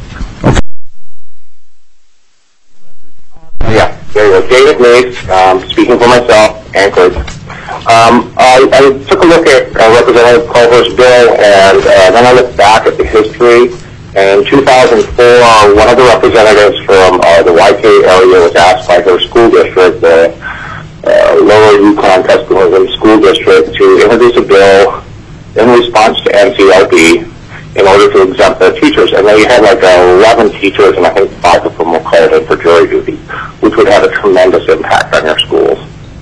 Yeah, there you go. David Neese, speaking for myself, Anchorage. I took a look at Representative Culver's bill, and then I looked back at the history. In 2004, one of the representatives from the YK area was asked by her school district, the Lower Yukon Tuscaloosa School District, to introduce a bill in response to NCLB in order to exempt their teachers. And they had like 11 teachers, and I think 5 of them were called in for jury duty, which would have a tremendous impact on your schools.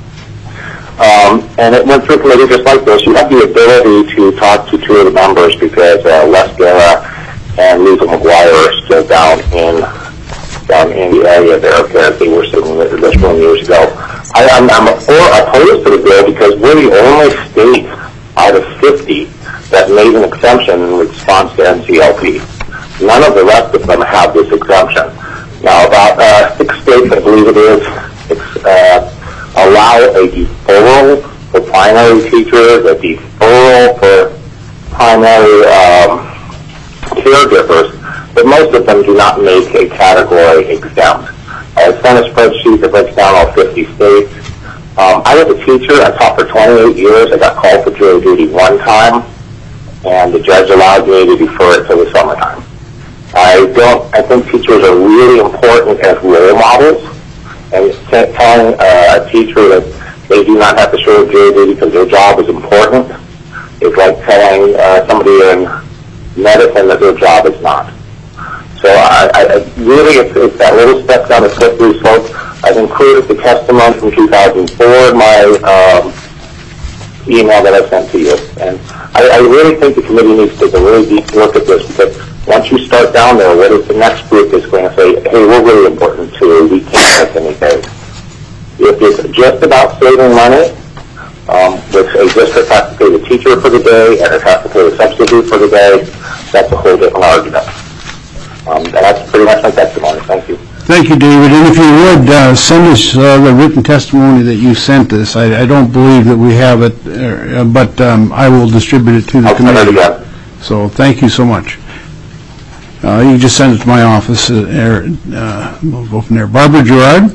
And it went through committee just like this. You have the ability to talk to 2 of the members because Les Guerra and Lisa McGuire are still down in the area there. They were sitting in this room years ago. I'm opposed to the bill because we're the only state out of 50 that made an exemption in response to NCLP. None of the rest of them have this exemption. Now, about 6 states, I believe it is, allow a deferral for primary teachers, a deferral for primary caregivers, but most of them do not make a category exempt. I sent a spreadsheet that breaks down all 50 states. I was a teacher. I taught for 28 years. I got called for jury duty 1 time, and the judge allowed me to defer it till the summertime. I think teachers are really important as role models, and telling a teacher that they do not have to serve jury duty because their job is important is like telling somebody in medicine that their job is not. So I really, it's that little step down the slippery slope. I've included the testimony from 2004 in my email that I sent to you. And I really think the committee needs to take a really deep look at this, because once you start down there, what is the next group is going to say, hey, we're really important too, we can't miss anything. If it's just about saving money, which a district has to pay the teacher for the day and it has to pay the substitute for the day, that's a whole different argument. That's pretty much my testimony. Thank you. Thank you, David. And if you would, send us the written testimony that you sent us. I don't believe that we have it, but I will distribute it to the committee. I'll send it again. So thank you so much. You can just send it to my office. We'll go from there. Barbara Gerard.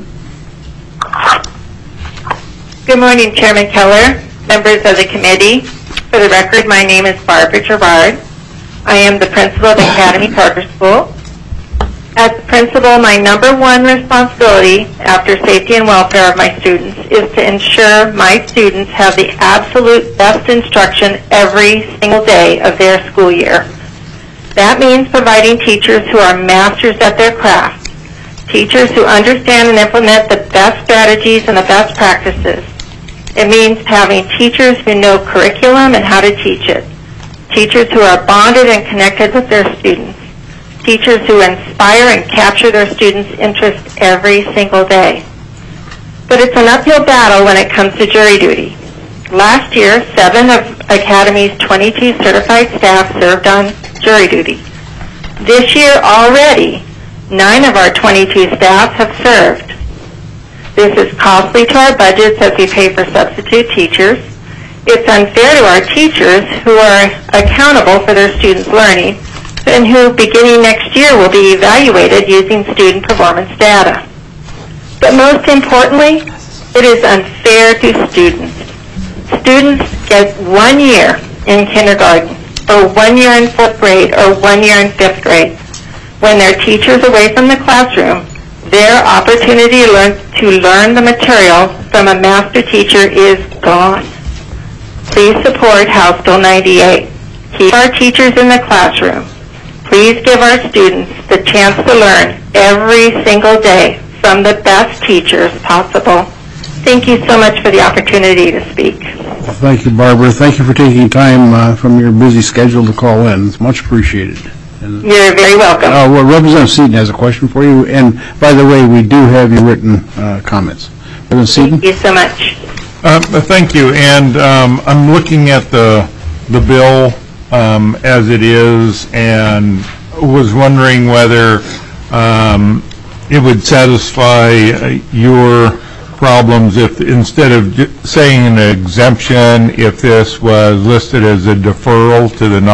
Good morning, Chairman Keller, members of the committee. For the record, my name is Barbara Gerard. I am the principal of Academy Charter School. As the principal, my number 1 responsibility after safety and welfare of my students is to ensure my students have the absolute best instruction every single day of their school year. That means providing teachers who are masters at their craft, teachers who understand and implement the best strategies and the best practices. It means having teachers who know curriculum and how to teach it, teachers who are bonded and connected with their students, teachers who inspire and capture their students' interest every single day. But it's an uphill battle when it comes to jury duty. Last year, 7 of Academy's 22 certified staff served on jury duty. This year already, 9 of our 22 staff have served. This is costly to our budgets as we pay for substitute teachers. It's unfair to our teachers who are accountable for their students' learning and who, beginning next year, will be evaluated using student performance data. But most importantly, it is unfair to students. Students get 1 year in kindergarten, or 1 year in 4th grade, or 1 year in 5th grade. When their teacher's away from the classroom, their opportunity to learn the material from a master teacher is gone. Please support House Bill 98. Keep our teachers in the classroom. Please give our students the chance to learn every single day from the best teachers possible. Thank you so much for the opportunity to speak. Thank you, Barbara. Thank you for taking time from your busy schedule to call in. It's much appreciated. You're very welcome. Well, Representative Seaton has a question for you. And by the way, we do have your written comments. Representative Seaton? Thank you so much. Thank you. And I'm looking at the bill as it is, and was wondering whether it would satisfy your problems if instead of saying an exemption, if this was listed as a deferral to the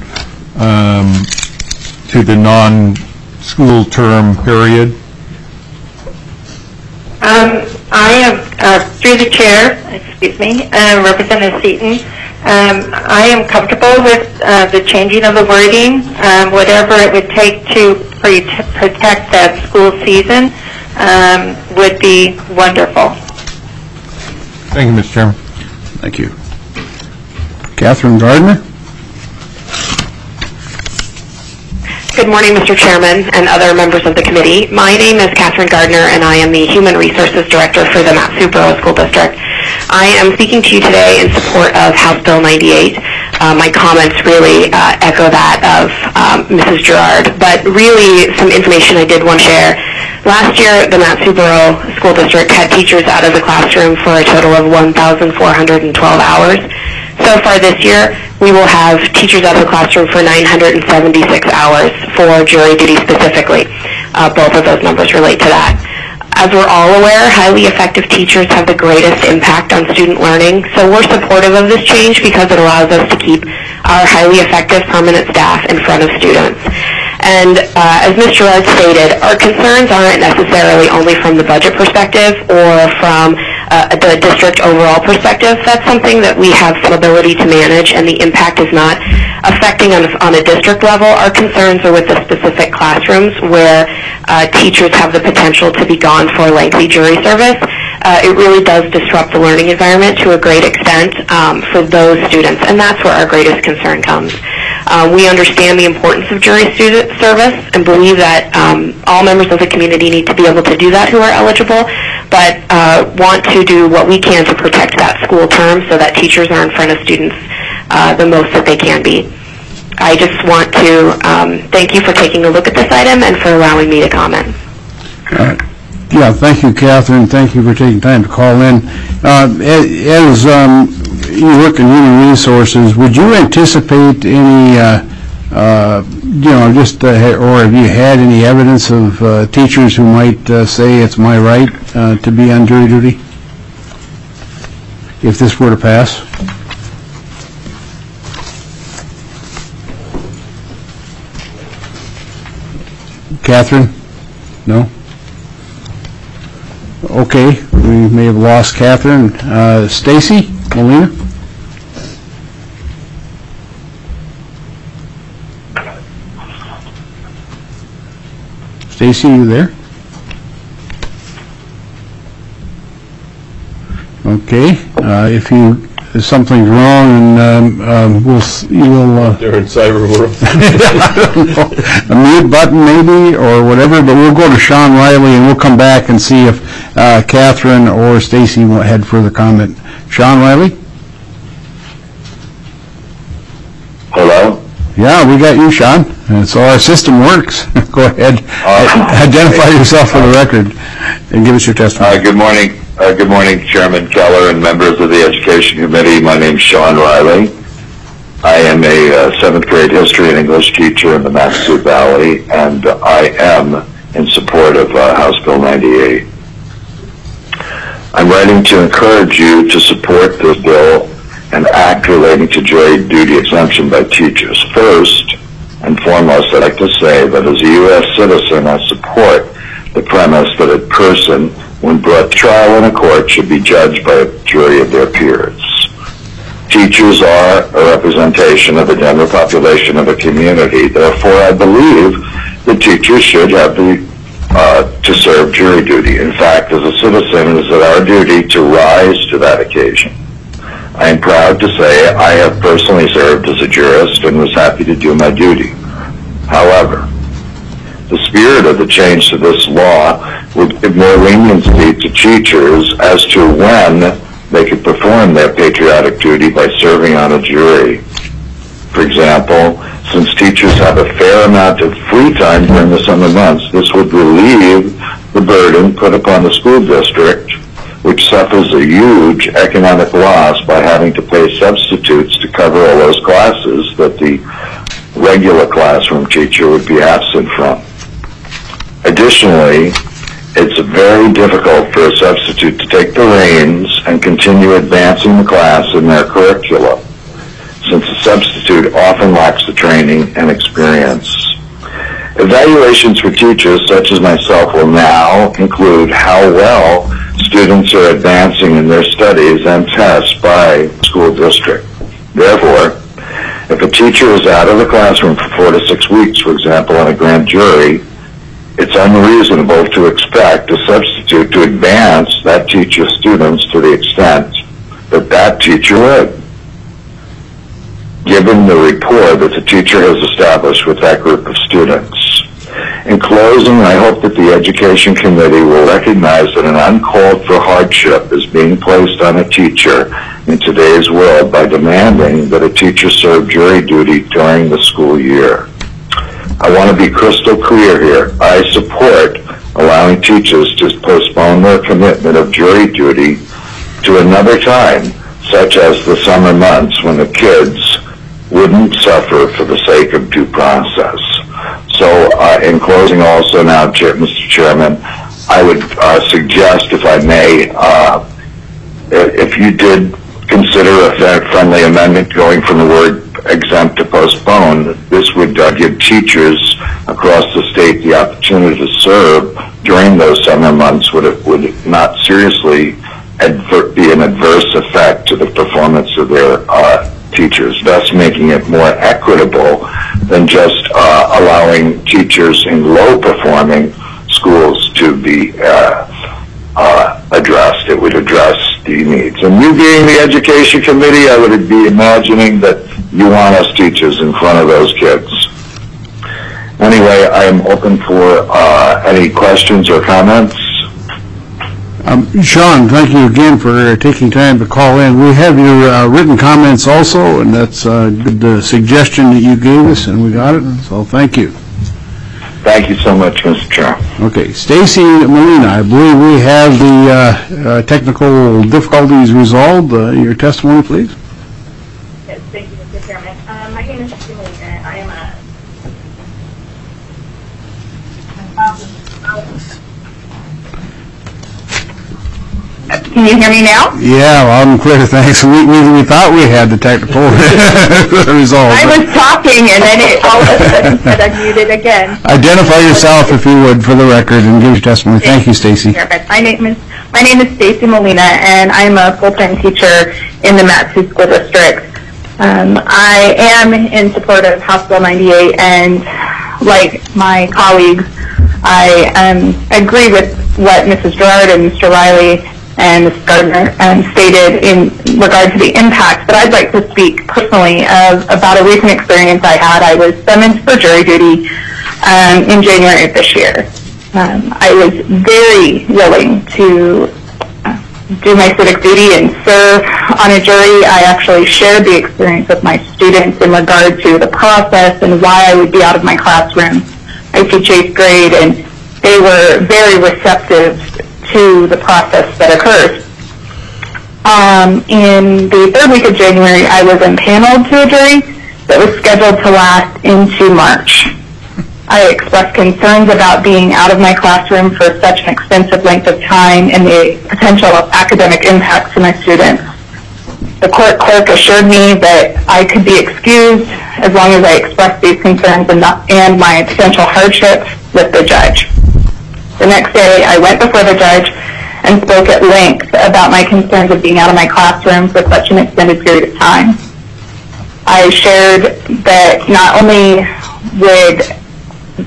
non-school term period. I am, through the chair, Representative Seaton, I am comfortable with the changing of the wording, whatever it would take to protect that school season would be wonderful. Thank you, Mr. Chairman. Thank you. Catherine Gardner? Good morning, Mr. Chairman and other members of the committee. My name is Catherine Gardner, and I am the Human Resources Director for the Mat-Su-Borough School District. I am speaking to you today in support of House Bill 98. My comments really echo that of Mrs. Gerard, but really some information I did want to share. Last year, the Mat-Su-Borough School District had teachers out of the classroom for a total of 1,412 hours. So far this year, we will have teachers out of the classroom for 976 hours for jury duty specifically. Both of those numbers relate to that. As we're all aware, highly effective teachers have the greatest impact on student learning, so we're supportive of this change because it allows us to keep our highly effective permanent staff in front of students. And as Ms. Gerard stated, our concerns aren't necessarily only from the budget perspective or from the district overall perspective. That's something that we have some ability to manage, and the impact is not affecting on a district level. Our concerns are with the specific classrooms where teachers have the potential to be gone for lengthy jury service. It really does disrupt the learning environment to a great extent for those students, and that's where our greatest concern comes. We understand the importance of jury service and believe that all members of the community need to be able to do that who are eligible, but want to do what we can to protect that school term so that teachers are in front of students the most that they can be. I just want to thank you for taking a look at this item and for allowing me to comment. Yeah, thank you, Catherine. Thank you for taking time to call in. As you work in human resources, would you anticipate any, or have you had any evidence of teachers who might say it's my right to be on jury duty if this were to pass? Catherine? No? Okay, we may have lost Catherine. Stacy Molina? Stacy, you there? Okay, if something's wrong, and They're in cyber world. a mute button maybe or whatever, but we'll go to Sean Riley and we'll come back and see if Catherine or Stacy had further comment. Sean Riley? Hello? Yeah, we got you, Sean. And so our system works. Go ahead. Identify yourself for the record and give us your testimony. Good morning. Good morning, Chairman Keller and members of the Education Committee. My name is Sean Riley. I am a 7th grade history and English teacher in the Mat-Su Valley, and I am in support of House Bill 98. I'm writing to encourage you to support this bill and act relating to jury duty exemption by teachers. First and foremost, I'd like to say that as a U.S. citizen, I support the premise that a person, when brought to trial in a court, should be judged by a jury of their peers. Teachers are a representation of the general population of a community. Therefore, I believe that teachers should have the to serve jury duty. In fact, as a citizen, it is our duty to rise to that occasion. I am proud to say I have personally served as a jurist and was happy to do my duty. However, the spirit of the change to this law would give more leniency to teachers as to when they could perform their patriotic duty by serving on a jury. For example, since teachers have a fair amount of free time during the summer months, this would relieve the burden put upon the school district, which suffers a huge economic loss by having to pay substitutes to cover all those classes that the regular classroom teacher would be absent from. Additionally, it's very difficult for a substitute to take the reins and continue advancing the class in their curricula, since the substitute often lacks the training and experience. Evaluations for teachers such as myself will now include how well students are advancing in their studies and tests by school district. Therefore, if a teacher is out of the classroom for 4 to 6 weeks, for example, on a grand jury, it's unreasonable to expect a substitute to advance that teacher's students to the extent that that teacher would, given the rapport that the teacher has established with that group of students. In closing, I hope that the Education Committee will recognize that an uncalled for hardship is being placed on a teacher in today's world by demanding that a teacher serve jury duty during the school year. I want to be crystal clear here. I support allowing teachers to postpone their commitment of jury duty to another time, such as the summer months when the kids wouldn't suffer for the sake of due process. So in closing also now, Mr. Chairman, I would suggest, if I may, if you did consider a friendly amendment going from the word exempt to postpone, this would give teachers across the state the opportunity to serve during those summer months would not seriously be an adverse effect to the performance of their teachers, thus making it more equitable than just allowing teachers in low-performing schools to be addressed. It would address the needs. And you being the Education Committee, I would be imagining that you want us teachers in front of those kids. Anyway, I am open for any questions or comments. Sean, thank you again for taking time to call in. We have your written comments also, and that's a good suggestion that you gave us, and we got it, so thank you. Thank you so much, Mr. Chair. Okay, Stacy Molina, I believe we have the technical difficulties resolved. Your testimony, please. Yes, thank you, Mr. Chairman. My name is Stacy Molina. I am a... Can you hear me now? Yeah, loud and clear, thanks. We thought we had the technical resolved. I was talking and then it all of a sudden said unmuted again. Identify yourself, if you would, for the record, and give your testimony. Thank you, Stacy. My name is Stacy Molina, and I'm a full-time teacher in the Mat-Su School District. I am in support of House Bill 98, and like my colleagues, I agree with what Mrs. Gerard and Mr. Riley and Ms. Gardner stated in regard to the impact, but I'd like to speak personally about a recent experience I had. I was summoned for jury duty in January of this year. I was very willing to do my civic duty and serve on a jury. I actually shared the experience with my students in regard to the process and why I would be out of my classroom. I teach 8th grade, and they were very receptive to the process that occurs. In the 3rd week of January, I was impaneled to a jury that was scheduled to last into March. I expressed concerns about being out of my classroom for such an extensive length of time and the potential of academic impacts to my students. The court clerk assured me that I could be excused as long as I expressed these concerns and my potential hardship with the judge. The next day, I went before the judge and spoke at length about my concerns of being out of my classroom for such an extended period of time. I shared that not only would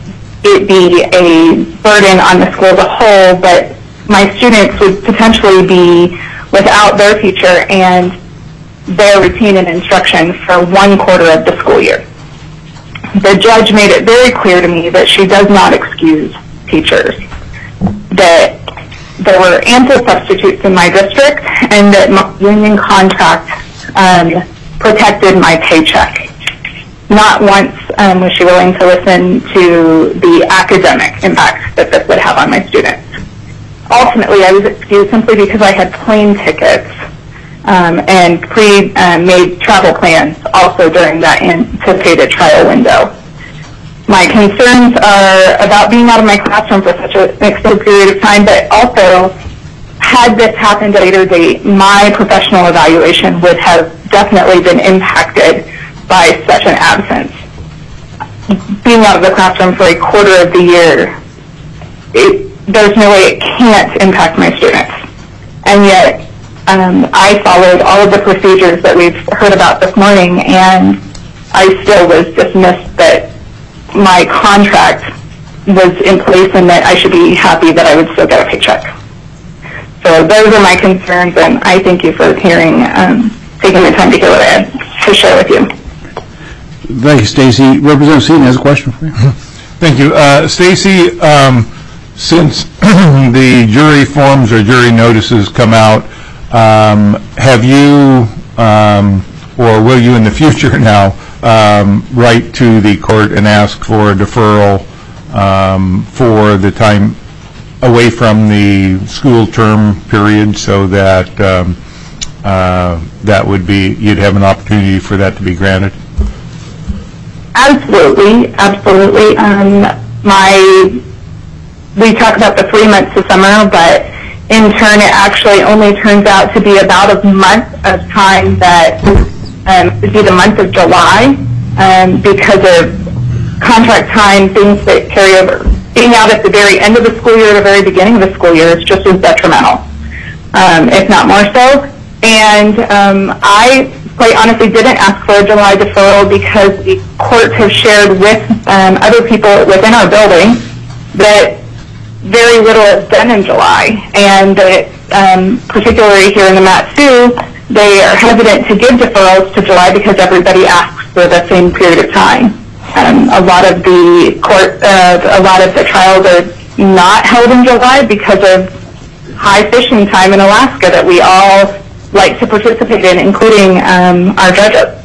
it be a burden on the school as a whole, but my students would potentially be without their teacher and their routine and instruction for 1 quarter of the school year. The judge made it very clear to me that she does not excuse teachers, that there were ample substitutes in my district, and that my union contract protected my paycheck. Not once was she willing to listen to the academic impact that this would have on my students. Ultimately, I was excused simply because I had plane tickets and pre-made travel plans also during that anticipated trial window. My concerns are about being out of my classroom for such an extended period of time, but also, had this happened at a later date, my professional evaluation would have definitely been impacted by such an absence. Being out of the classroom for a quarter of the year, there's no way it can't impact my students. And yet, I followed all of the procedures that we've heard about this morning, and I still was dismissed that my contract was in place and that I should be happy that I would still get a paycheck. So those are my concerns, and I thank you for taking the time to hear what I had to share with you. Thank you, Stacy. Representative Seaton has a question for you. Thank you. Stacy, since the jury forms or jury notices come out, have you, or will you in the future now, write to the court and ask for a deferral for the time away from the school term period, so that that would be, you'd have an opportunity for that to be granted? Absolutely, absolutely. We talk about the 3 months of summer, but in turn it actually only turns out to be about a month of time that would be the month of July, because of contract time, things that carry over. Being out at the very end of the school year or the very beginning of the school year is just as detrimental, if not more so. And I quite honestly didn't ask for a July deferral because the courts have shared with other people within our building that very little is done in July, and that particularly here in the MATSU, they are hesitant to give deferrals to July because everybody asks for the same period of time. A lot of the trials are not held in July because of high fishing time in Alaska that we all like to participate in, including our judges.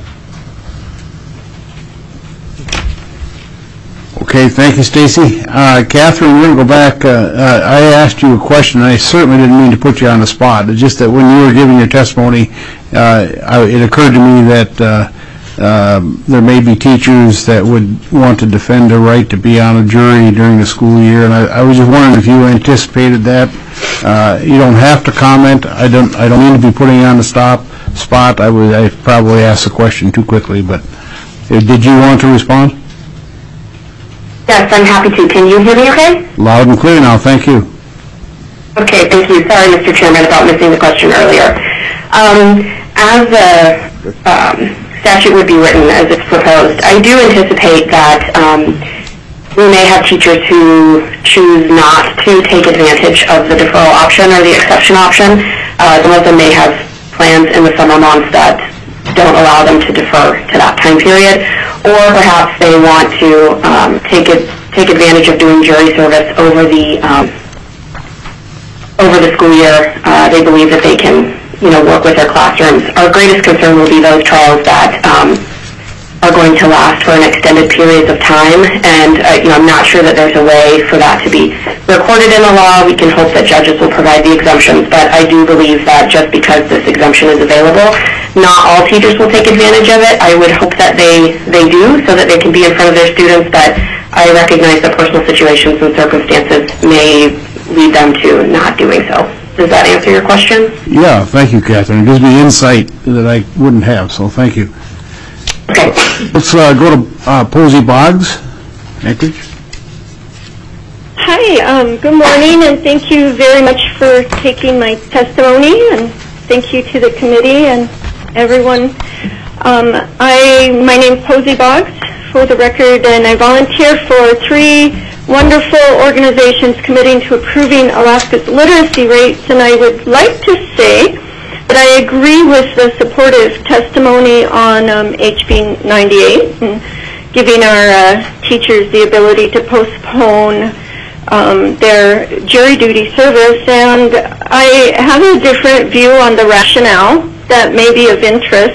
Okay, thank you, Stacy. Catherine, we're going to go back. I asked you a question, and I certainly didn't mean to put you on the spot. It's just that when you were giving your testimony, it occurred to me that there may be teachers that would want to defend their right to be on a jury during the school year, and I was just wondering if you anticipated that. You don't have to comment. I don't mean to be putting you on the spot. I probably asked the question too quickly, but did you want to respond? Yes, I'm happy to. Can you hear me okay? Loud and clear now. Thank you. Okay, thank you. Sorry, Mr. Chairman, about missing the question earlier. As the statute would be written as it's proposed, I do anticipate that we may have teachers who choose not to take advantage of the deferral option or the exception option. Some of them may have plans in the summer months that don't allow them to defer to that time period, or perhaps they want to take advantage of doing jury service over the school year. They believe that they can, work with their classrooms. Our greatest concern will be those trials that are going to last for an extended period of time, and I'm not sure that there's a way for that to be recorded in the law. We can hope that judges will provide the exemptions, but I do believe that just because this exemption is available, not all teachers will take advantage of it. I would hope that they do, so that they can be in front of their students, but I recognize that personal situations and circumstances may lead them to not doing so. Does that answer your question? Yeah, thank you, Catherine. It gives me insight that I wouldn't have, so thank you. Okay. Let's go to Posey Boggs. Anchorage. Hi, good morning, and thank you very much for taking my testimony, and thank you to the committee and everyone. My name is Posey Boggs, for the record, and I volunteer for 3 wonderful organizations committing to improving Alaska's literacy rates, and I would like to say that I agree with the supportive testimony on HB 98 and giving our teachers the ability to postpone their jury duty service, and I have a different view on the rationale that may be of interest.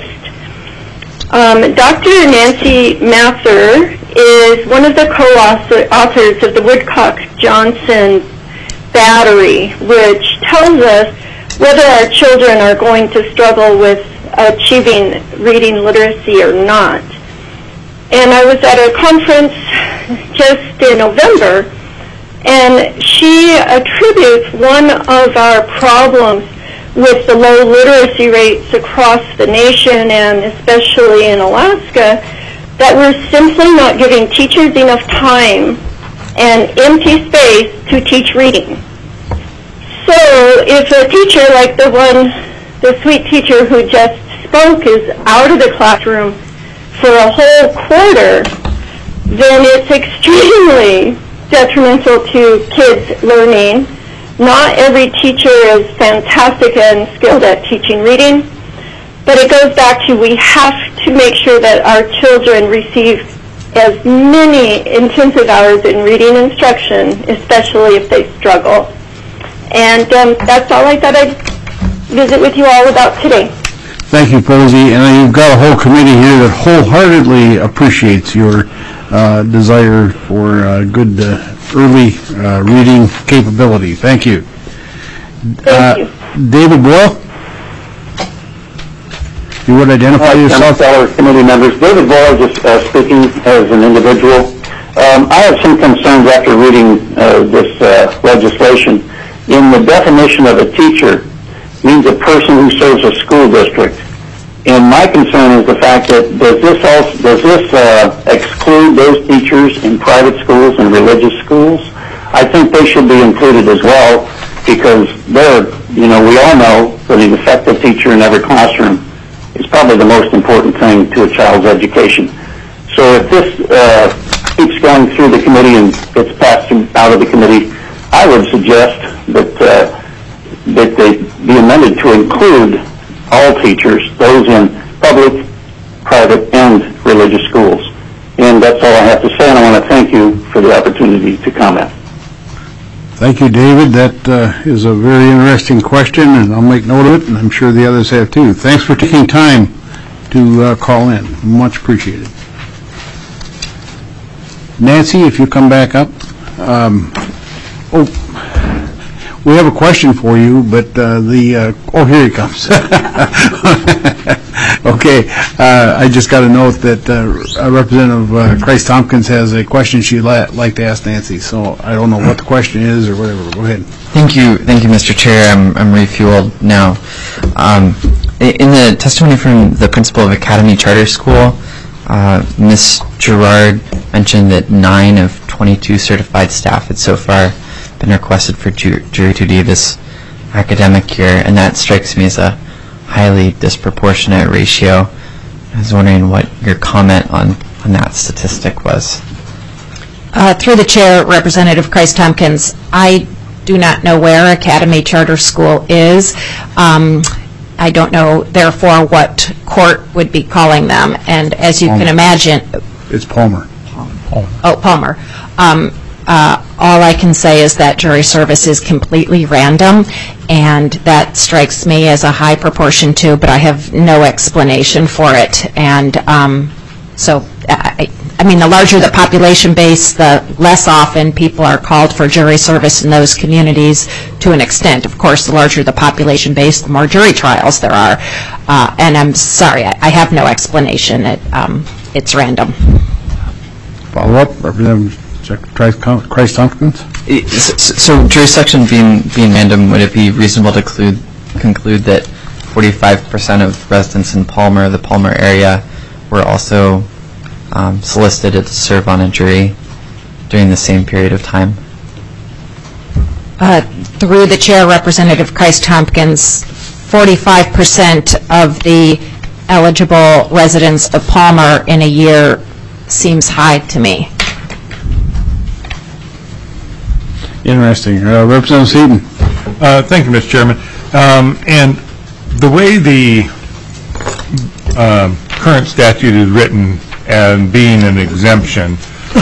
Dr. Nancy Mather is one of the co-authors of the Woodcock-Johnson Battery, which tells us whether our children are going to struggle with achieving reading literacy or not. And I was at a conference just in November, and she attributes one of our problems with the low literacy rates across the nation, and especially in Alaska, that we're simply not giving teachers enough time and empty space to teach reading. So if a teacher like the sweet teacher who just spoke is out of the classroom for a whole quarter, then it's extremely detrimental to kids' learning. Not every teacher is fantastic and skilled at teaching reading, but it goes back to we have to make sure that our children receive as many intensive hours in reading instruction, especially if they struggle. And that's all I thought I'd visit with you all about today. Thank you, Posey. And you've got a whole committee here that wholeheartedly appreciates your desire for good early reading capability. Thank you. Thank you. David Boyle, you would identify yourself? Fellow committee members, David Boyle, just speaking as an individual. I have some concerns after reading this legislation. In the definition of a teacher means a person who serves a school district. And my concern is the fact that does this exclude those teachers in private schools and religious schools? I think they should be included as well, because we all know that an effective teacher in every classroom is probably the most important thing to a child's education. So if this keeps going through the committee and gets passed out of the committee, I would suggest that they be amended to include all teachers, those in public, private, and religious schools. And that's all I have to say, and I want to thank you for the opportunity to comment. Thank you, David. That is a very interesting question, and I'll make note of it, and I'm sure the others have too. Thanks for taking time to call in. Much appreciated. Nancy, if you come back up. We have a question for you, but here he comes. Okay, I just got a note that Representative Christ-Tompkins has a question she'd like to ask Nancy, so I don't know what the question is or whatever. Go ahead. Thank you, Mr. Chair. I'm refueled now. In the testimony from the principal of Academy Charter School, Ms. Gerard mentioned that 9 of 22 certified staff had so far been requested for jury duty this academic year, and that strikes me as a highly disproportionate ratio. I was wondering what your comment on that statistic was. Through the chair, Representative Christ-Tompkins, I do not know where Academy Charter School is. I don't know, therefore, what court would be calling them. And as you can imagine... It's Palmer. Oh, Palmer. All I can say is that jury service is completely random, and that strikes me as a high proportion too, but I have no explanation for it. And so, I mean, the larger the population base, the less often people are called for jury service in those communities to an extent. Of course, the larger the population base, the more jury trials there are. And I'm sorry, I have no explanation. It's random. Follow up, Representative Christ-Tompkins? So jury selection being random, would it be reasonable to conclude that 45% of residents in Palmer, the Palmer area, were also solicited to serve on a jury during the same period of time? Through the chair, Representative Christ-Tompkins, 45% of the eligible residents of Palmer in a year seems high to me. Interesting. Representative Seaton. Thank you, Mr. Chairman. And the way the current statute is written and being an exemption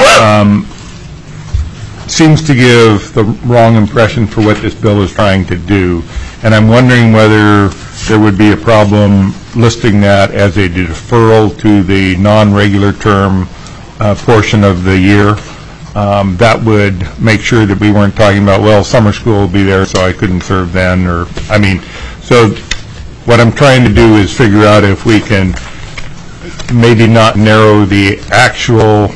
seems to give the wrong impression for what this bill is trying to do. And I'm wondering whether there would be a problem listing that as a deferral to the non-regular term portion of the year. That would make sure that we weren't talking about, well, summer school will be there, so I couldn't serve then, or, I mean, so what I'm trying to do is figure out if we can maybe not narrow the actual,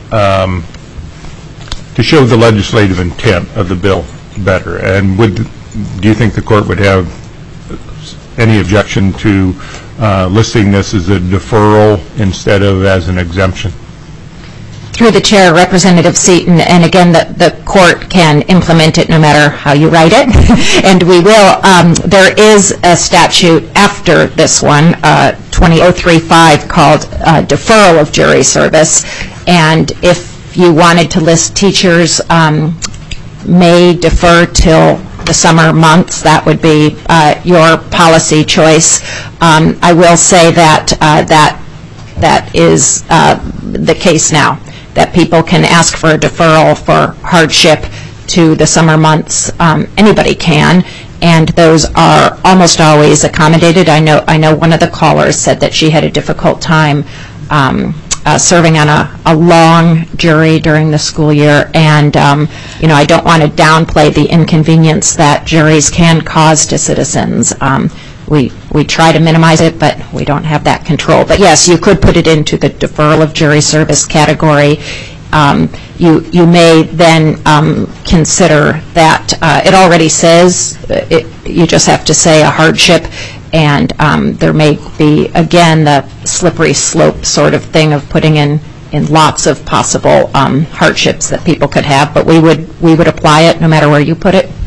to show the legislative intent of the bill better. And do you think the court would have any objection to listing this as a deferral instead of as an exemption? Through the chair, Representative Seaton, and again, the court can implement it no matter how you write it, and we will. There is a statute after this one, 20035, called deferral of jury service, and if you wanted to list teachers may defer till the summer months, that would be your policy choice. I will say that that is the case now, that people can ask for a deferral for hardship to the summer months. Anybody can, and those are almost always accommodated. I know one of the callers said that she had a difficult time serving on a long jury during the school year, and I don't want to downplay the inconvenience that juries can cause to citizens. We try to minimize it, but we don't have that control. But yes, you could put it into the deferral of jury service category. You may then consider that it already says, you just have to say a hardship, and there may be, again, the slippery slope sort of thing of putting in lots of possible hardships that people could have, but we would apply it no matter where you put it.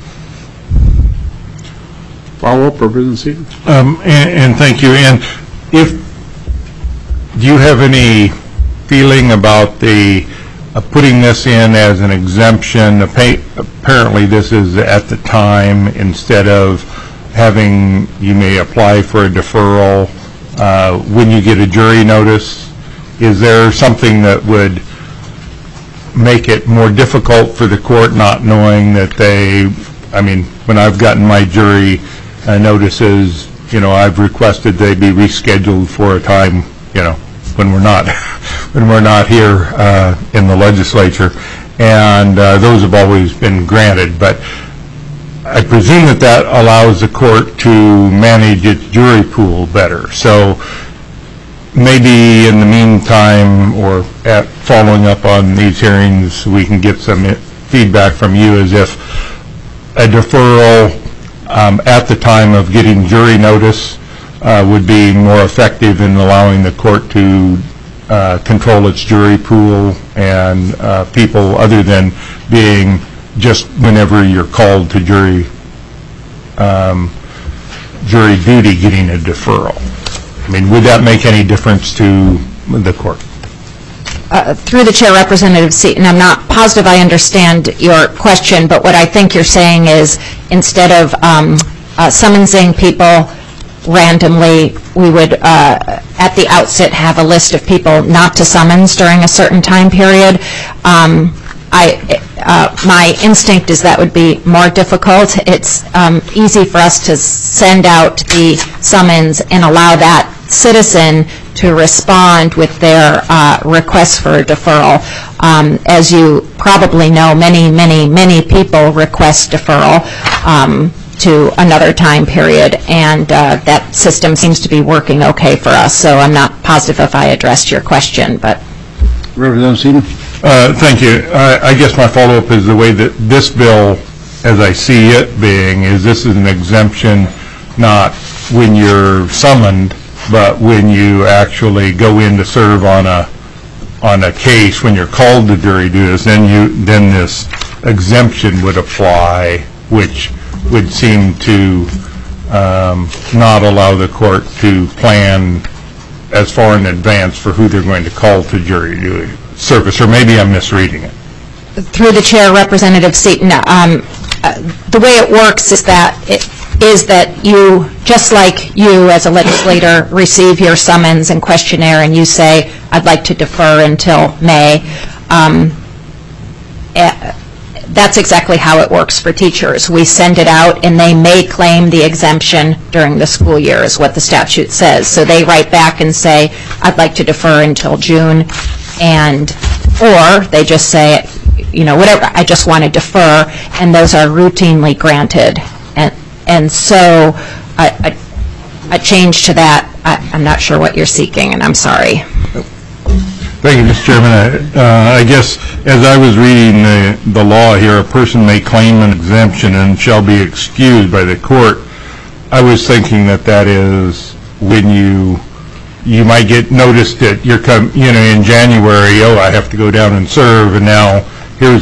Follow-up, Representative Seaton? And thank you. And do you have any feeling about the putting this in as an exemption? Apparently this is at the time, instead of having, you may apply for a deferral when you get a jury notice. Is there something that would make it more difficult for the court not knowing that when I've gotten my jury notices, I've requested they be rescheduled for a time, when we're not here in the legislature, and those have always been granted. But I presume that allows the court to manage its jury pool better. So maybe in the meantime, or following up on these hearings, we can get some feedback from you as if a deferral at the time of getting jury notice would be more effective in allowing the court to control its jury pool and people, other than being just whenever you're called to jury duty, getting a deferral. Would that make any difference to the court? Through the chair, Representative Seaton, I'm not positive I understand your question, but what I think you're saying is, instead of summonsing people randomly, we would at the outset have a list of people not to summons during a certain time period. My instinct is that would be more difficult. It's easy for us to send out the summons and allow that citizen to respond with their request for a deferral. As you probably know, many people request deferral to another time period, and that system seems to be working okay for us. So I'm not positive if I addressed your question, but. Representative Seaton? Thank you. I guess my follow-up is the way that this bill, as I see it being, is this is an exemption not when you're summoned, but when you actually go in to serve on a case, when you're called to jury duty, then this exemption would apply, which would seem to not allow the court to plan as far in advance for who they're going to call to jury duty service, or maybe I'm misreading it. Through the chair, Representative Seaton, the way it works is that you, just like you as a legislator, receive your summons and questionnaire and you say, I'd like to defer until May. That's exactly how it works for teachers. We send it out and they may claim the exemption during the school year is what the statute says. So they write back and say, I'd like to defer until June, or they just say, whatever, I just want to defer, and those are routinely granted. And so a change to that, I'm not sure what you're seeking, and I'm sorry. Thank you, Mr. Chairman. I guess as I was reading the law here, a person may claim an exemption and shall be excused by the court. I was thinking that is when you might get noticed that you're in January, I have to go down and serve, and now here's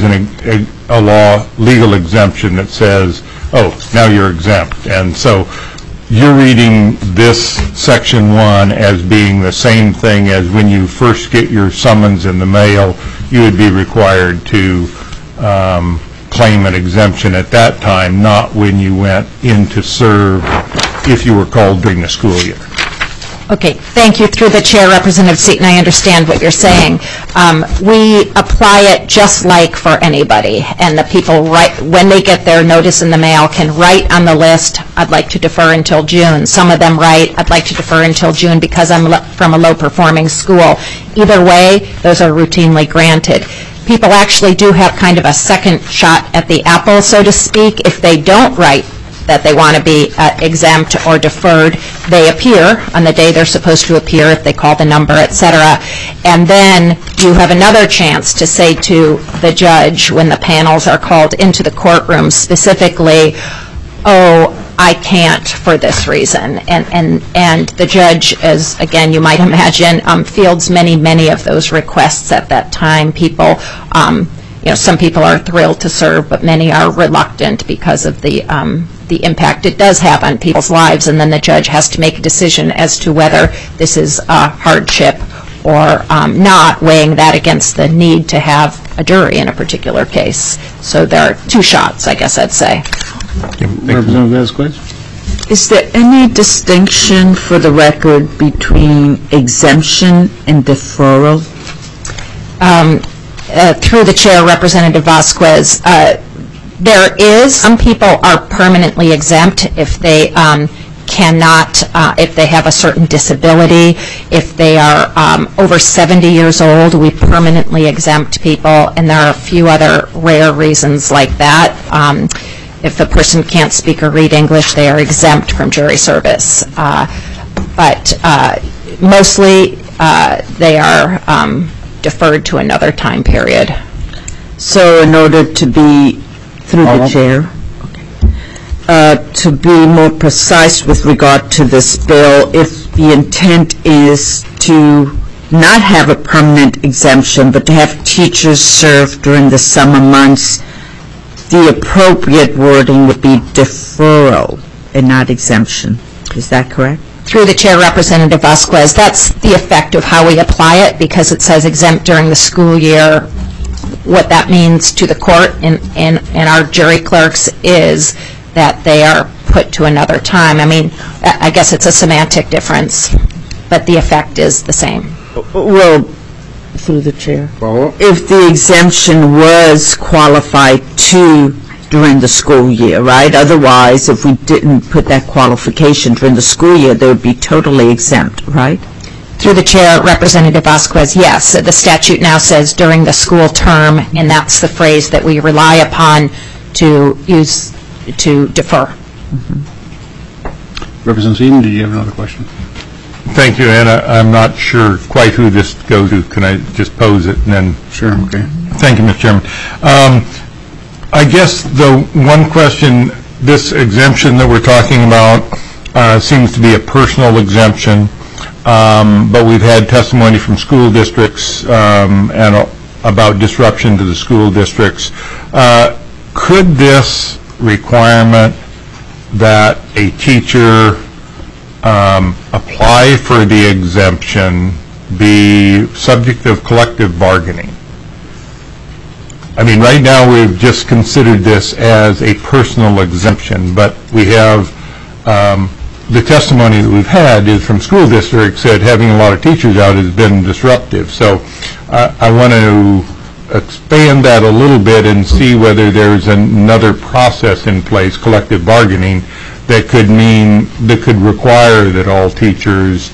a legal exemption that says, now you're exempt. And so you're reading this Section 1 as being the same thing as when you first get your summons in the mail, you would be required to claim an exemption at that time, not when you went in to serve if you were called during the school year. Okay, thank you. Through the chair, Representative Seaton, I understand what you're saying. We apply it just like for anybody, and the people, when they get their notice in the mail, can write on the list, I'd like to defer until June. Some of them write, I'd like to defer until June because I'm from a low-performing school. Either way, those are routinely granted. People actually do have kind of a second shot at the apple, so to speak. If they don't write that they want to be exempt or deferred, they appear on the day they're supposed to appear if they call the number, etc. And then you have another chance to say to the judge when the panels are called into the courtroom specifically, I can't for this reason. And the judge, as again you might imagine, fields many of those requests at that time. People, some people are thrilled to serve, but many are reluctant because of the impact it does have on people's lives, and then the judge has to make a decision as to whether this is a hardship or not, weighing that against the need to have a jury in a particular case. So there are two shots, I guess I'd say. Representative Vasquez? Is there any distinction for the record between exemption and deferral? Through the chair, Representative Vasquez, there is. Some people are permanently exempt if they cannot, if they have a certain disability. If they are over 70 years old, we permanently exempt people, and there are a few other rare reasons like that. If the person can't speak or read English, they are exempt from jury service. But mostly they are deferred to another time period. So in order to be, through the chair, to be more precise with regard to this bill, if the intent is to not have a permanent exemption but to have teachers serve during the summer months, the appropriate wording would be deferral and not exemption. Is that correct? Through the chair, Representative Vasquez, that's the effect of how we apply it, because it says exempt during the school year. What that means to the court and our jury clerks is that they are put to another time. I mean, I guess it's a semantic difference, but the effect is the same. Well, through the chair, if the exemption was qualified to during the school year, right? Otherwise, if we didn't put that qualification during the school year, they would be totally exempt, right? Through the chair, Representative Vasquez, yes. The statute now says during the school term, and that's the phrase that we rely upon to use to defer. Representative Seaton, do you have another question? Thank you, and I'm not sure quite who this goes to. Can I just pose it and then? Sure, okay. Thank you, Mr. Chairman. I guess the one question, this exemption that we're talking about seems to be a personal exemption, but we've had testimony from school districts and about disruption to the school districts. Could this requirement that a teacher apply for the exemption be subject of collective bargaining? I mean, right now we've just considered this as a personal exemption, but we have, the testimony that we've had is from school districts that having a lot of teachers out has been disruptive. So I want to expand that a little bit and see whether there's another process in place, collective bargaining, that could require that all teachers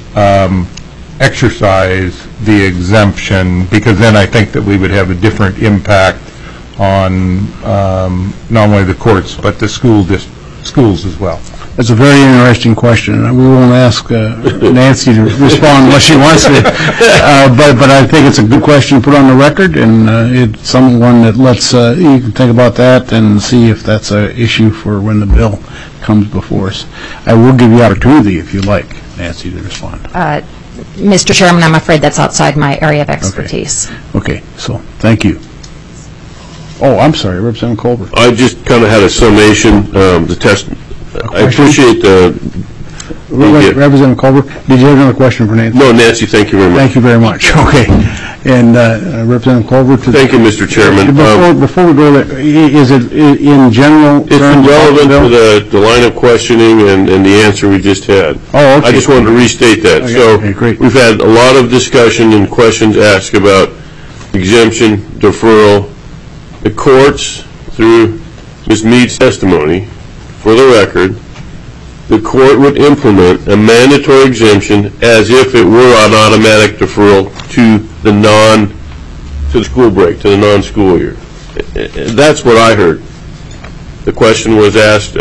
exercise the exemption, because then I think that we would have a different impact on not only the courts but the schools as well. That's a very interesting question. We won't ask Nancy to respond unless she wants to, but I think it's a good question to put on the record, and it's someone that you can think about that and see if that's an issue for when the bill comes before us. I will give you opportunity, if you'd like, Nancy, to respond. Mr. Chairman, I'm afraid that's outside my area of expertise. Okay, so thank you. Oh, I'm sorry, Representative Colbert. I just kind of had a summation. I appreciate Representative Colbert, did you have another question for Nancy? No, Nancy, thank you very much. Thank you very much. Okay. And Representative Colbert? Thank you, Mr. Chairman. Before we go there, is it in general? It's relevant to the line of questioning and the answer we just had. Oh, okay. I just wanted to restate that. Okay, great. We've had a lot of discussion and questions asked about exemption, deferral. The courts, through Ms. Mead's testimony, for the record, the court would implement a mandatory exemption as if it were an automatic deferral to the school break, to the non-school year. That's what I heard. The question was asked,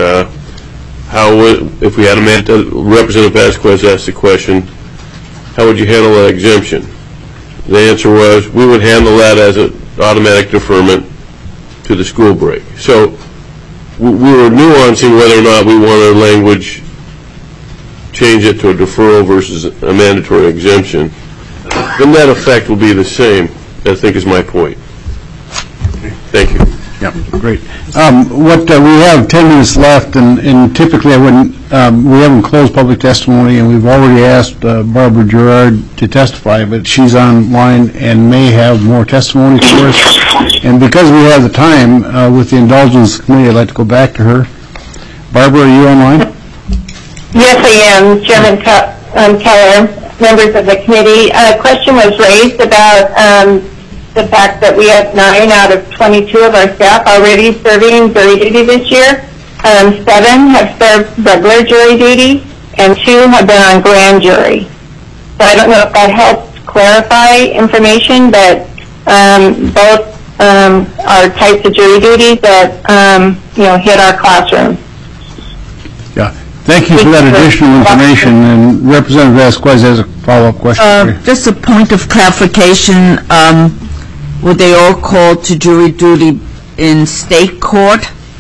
if we had Representative Vasquez asked the question, how would you handle that exemption? The answer was, we would handle that as an automatic deferment to the school break. So we were nuancing whether or not we want our language change it to a deferral versus a mandatory exemption. The net effect will be the same, I think is my point. Thank you. Yeah, great. We have 10 minutes left, and typically we haven't closed public testimony, and we've already asked Barbara Gerard to testify, but she's online and may have more testimony for us. And because we have the time, with the indulgence committee, I'd like to go back to her. Barbara, are you online? Yes, I am, Chairman Keller, members of the committee. A question was raised about the fact that we have 9 out of 22 of our staff already serving jury duty this year. 7 have served regular jury duty, and 2 have been on grand jury. So I don't know if that helps clarify information, but both are types of jury duties that hit our classroom. Yeah. Thank you for that additional information. And Representative Vasquez has a follow-up question for you. Just a point of clarification. Were they all called to jury duty in state court?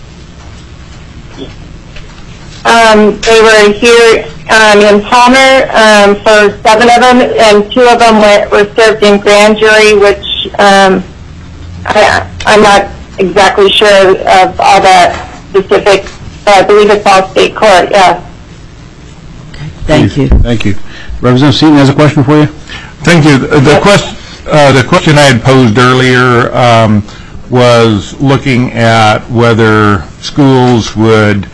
They were here in Palmer for 7 of them, and 2 of them were served in grand jury, which I'm not exactly sure of all that specific. I believe it's all state court, yeah. Thank you. Thank you. Representative Seaton has a question for you. Thank you. The question I had posed earlier was looking at whether schools would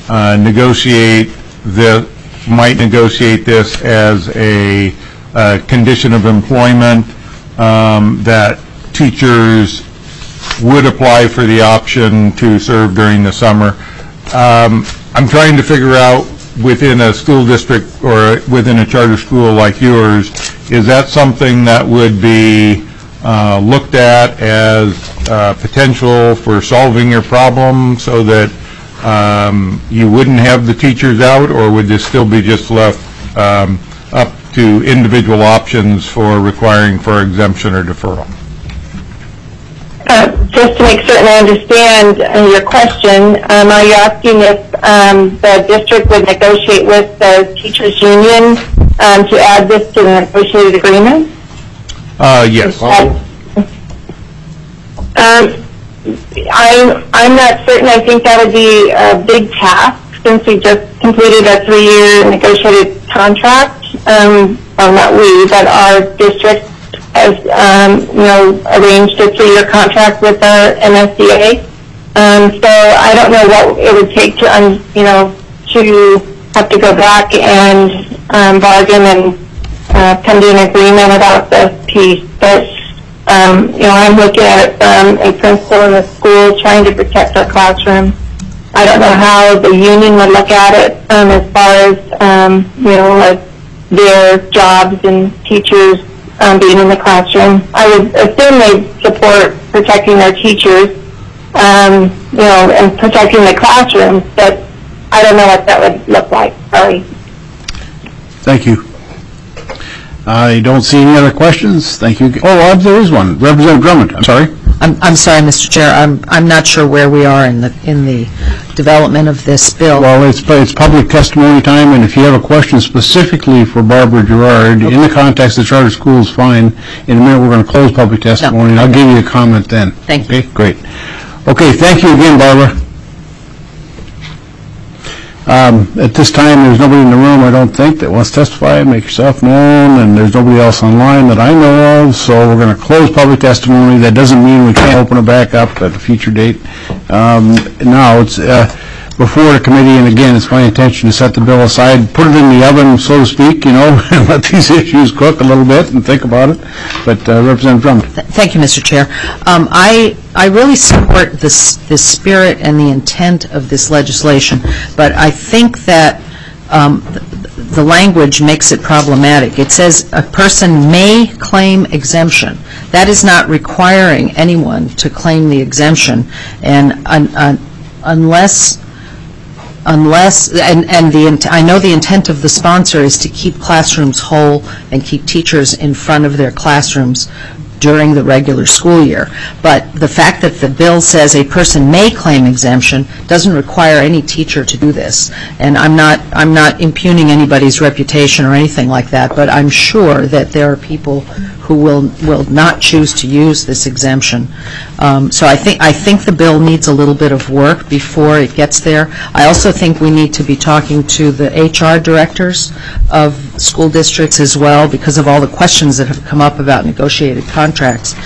might negotiate this as a condition of employment, that teachers would apply for the option to serve during the summer. I'm trying to figure out, within a school district or within a charter school like yours, is that something that would be looked at as potential for solving your problem so that you wouldn't have the teachers out, or would this still be just left up to individual options for requiring for exemption or deferral? Just to make certain I understand your question, are you asking if the district would negotiate with the teachers' union to add this to the negotiated agreement? Yes. I'm not certain. I think that would be a big task since we just completed a 3-year negotiated contract. Well, not we, but our district has, arranged a 3-year contract with our MSDA. So I don't know what it would take to have to go back and bargain and come to an agreement about this piece. But I'm looking at it from a principal in the school trying to protect our classroom. I don't know how the union would look at it as far as like their jobs and teachers being in the classroom. I would assume they support protecting their teachers, and protecting the classrooms, but I don't know what that would look like. Sorry. Thank you. I don't see any other questions. Thank you. Oh, there is one. Representative Drummond, I'm sorry. I'm sorry, Mr. Chair. I'm not sure where we are in the development of this bill. Well, it's public testimony time, and if you have a question specifically for Barbara Gerard, in the context of charter schools, fine. In a minute, we're going to close public testimony, and I'll give you a comment then. Thank you. Okay, great. Okay, thank you again, Barbara. At this time, there's nobody in the room, I don't think, that wants to testify. Make yourself known, and there's nobody else online that I know of, so we're going to close public testimony. That doesn't mean we can't open it back up at a future date. Now, it's before the committee, and again, it's my intention to set the bill aside, put it in the oven, so to speak, and let these issues cook a little bit and think about it. But Representative Drummond. Thank you, Mr. Chair. I really support the spirit and the intent of this legislation, but I think that the language makes it problematic. It says a person may claim exemption. That is not requiring anyone to claim the exemption, and unless I know the intent of the sponsor is to keep classrooms whole and keep teachers in front of their classrooms during the regular school year. But the fact that the bill says a person may claim exemption doesn't require any teacher to do this. And I'm not impugning anybody's reputation or anything like that, but I'm sure that there are people who will not choose to use this exemption. So I think the bill needs a little bit of work before it gets there. I also think we need to be talking to the HR directors of school districts as well, because of all the questions that have come up about negotiated contracts.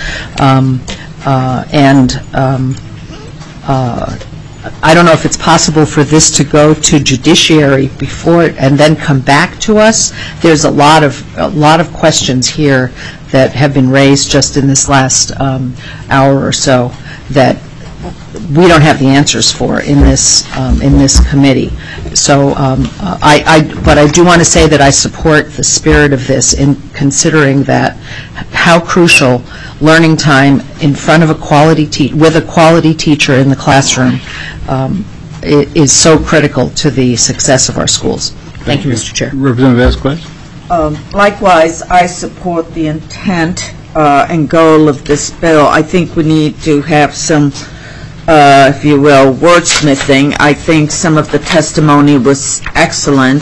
I don't know if it's possible for this to go to judiciary before it and then come back to us. There's a lot of questions here that have been raised just in this last hour or so that we don't have the answers for in this committee. So, but I do want to say that I support the spirit of this in considering that how crucial learning time in front of with a quality teacher in the classroom is so critical to the success of our schools. Thank you, Mr. Chair. Representative Vasquez. Likewise, I support the intent and goal of this bill. I think we need to have some, if you will, wordsmithing. I think some of the testimony was excellent.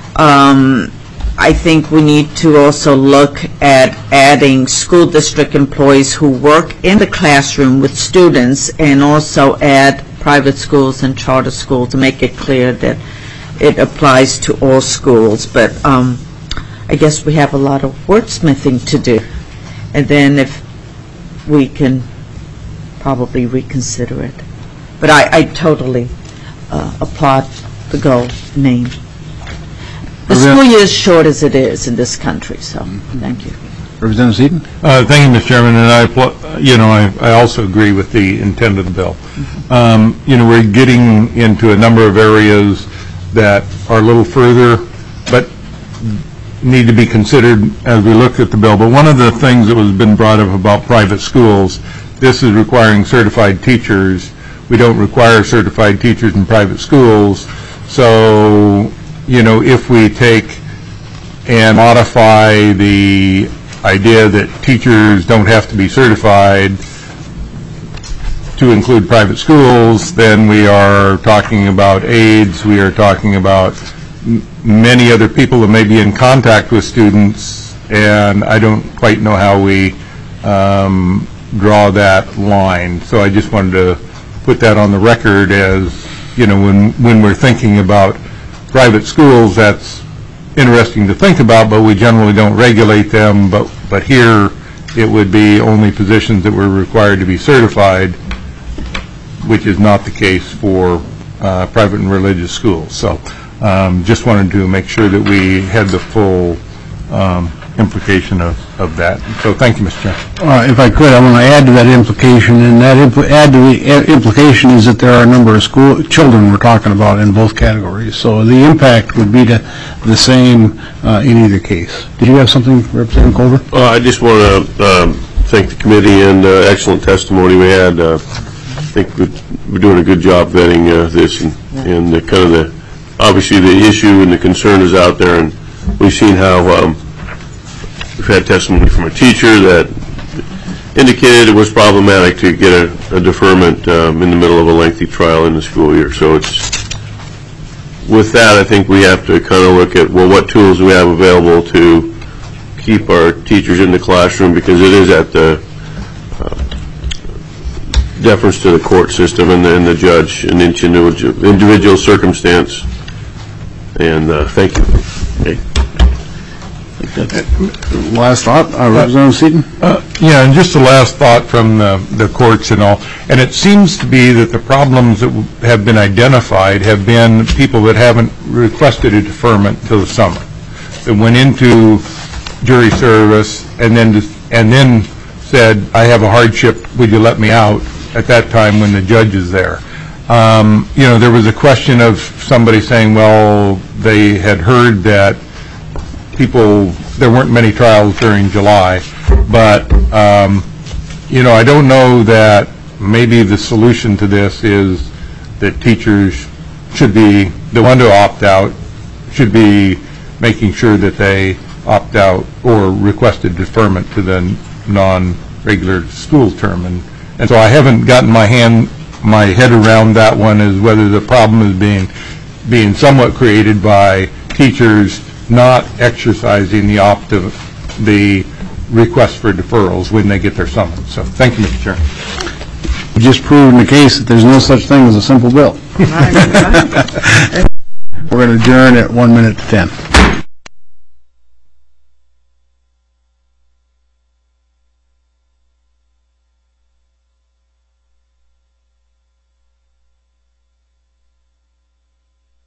I think we need to also look at adding school district employees who work in the classroom with students, and also add private schools and charter schools to make it clear that it applies to all schools. But I guess we have a lot of wordsmithing to do. And then if we can probably reconsider it. But I totally applaud the goal name. The school year is short as it is in this country, so thank you. Representative Seaton. Thank you, Mr. Chairman, and I also agree with the intent of the bill. We're getting into a number of areas that are a little further, but need to be considered as we look at the bill. But one of the things that has been brought up about private schools, this is requiring certified teachers. We don't require certified teachers in private schools. So, if we take and modify the idea that teachers don't have to be certified to include private schools, then we are talking about aides, we are talking about many other people that may be in contact with students, and I don't quite know how we draw that line. So I just wanted to put that on the record as, when we're thinking about private schools, that's interesting to think about, but we generally don't regulate them. But here, it would be only positions that were required to be certified, which is not the case for private and religious schools. So just wanted to make sure that we had the full implication of that. So thank you, Mr. Chairman. If I could, I want to add to that implication, and that add to the implication is that there are a number of children we're talking about in both categories. So the impact would be the same in either case. Did you have something, Representative Culver? I just want to thank the committee and excellent testimony we had. I think we're doing a good job vetting this, and the kind of the obviously the issue and the concern is out there, and we've seen how we've had testimony from a teacher that indicated it was problematic to get a deferment in the middle of a lengthy trial in the school year. So it's with that, I think we have to kind of look at, well, what tools do we have available to keep our teachers in the classroom, because it is at the deference to the court system and the judge in each individual circumstance. And thank you. Okay. Last thought, Representative Seaton? Yeah, and just the last thought from the courts and all. And it seems to be that the problems that have been identified have been people that haven't requested a deferment till the summer, that went into jury service and then said, I have a hardship, would you let me out, at that time when the judge is there. There was a question of somebody saying, well, they had heard that there weren't many trials during July, but, I don't know that maybe the solution to this is that teachers should be, the one to opt out, should be making sure that they opt out or requested deferment to the non-regular school term. And so I haven't gotten my head around that one, as whether the problem is being somewhat created by teachers not exercising the request for deferrals when they get their summons. So thank you, Mr. Chairman. You just proved in the case that there's no such thing as a simple bill. We're going to adjourn at 1 minute to 10.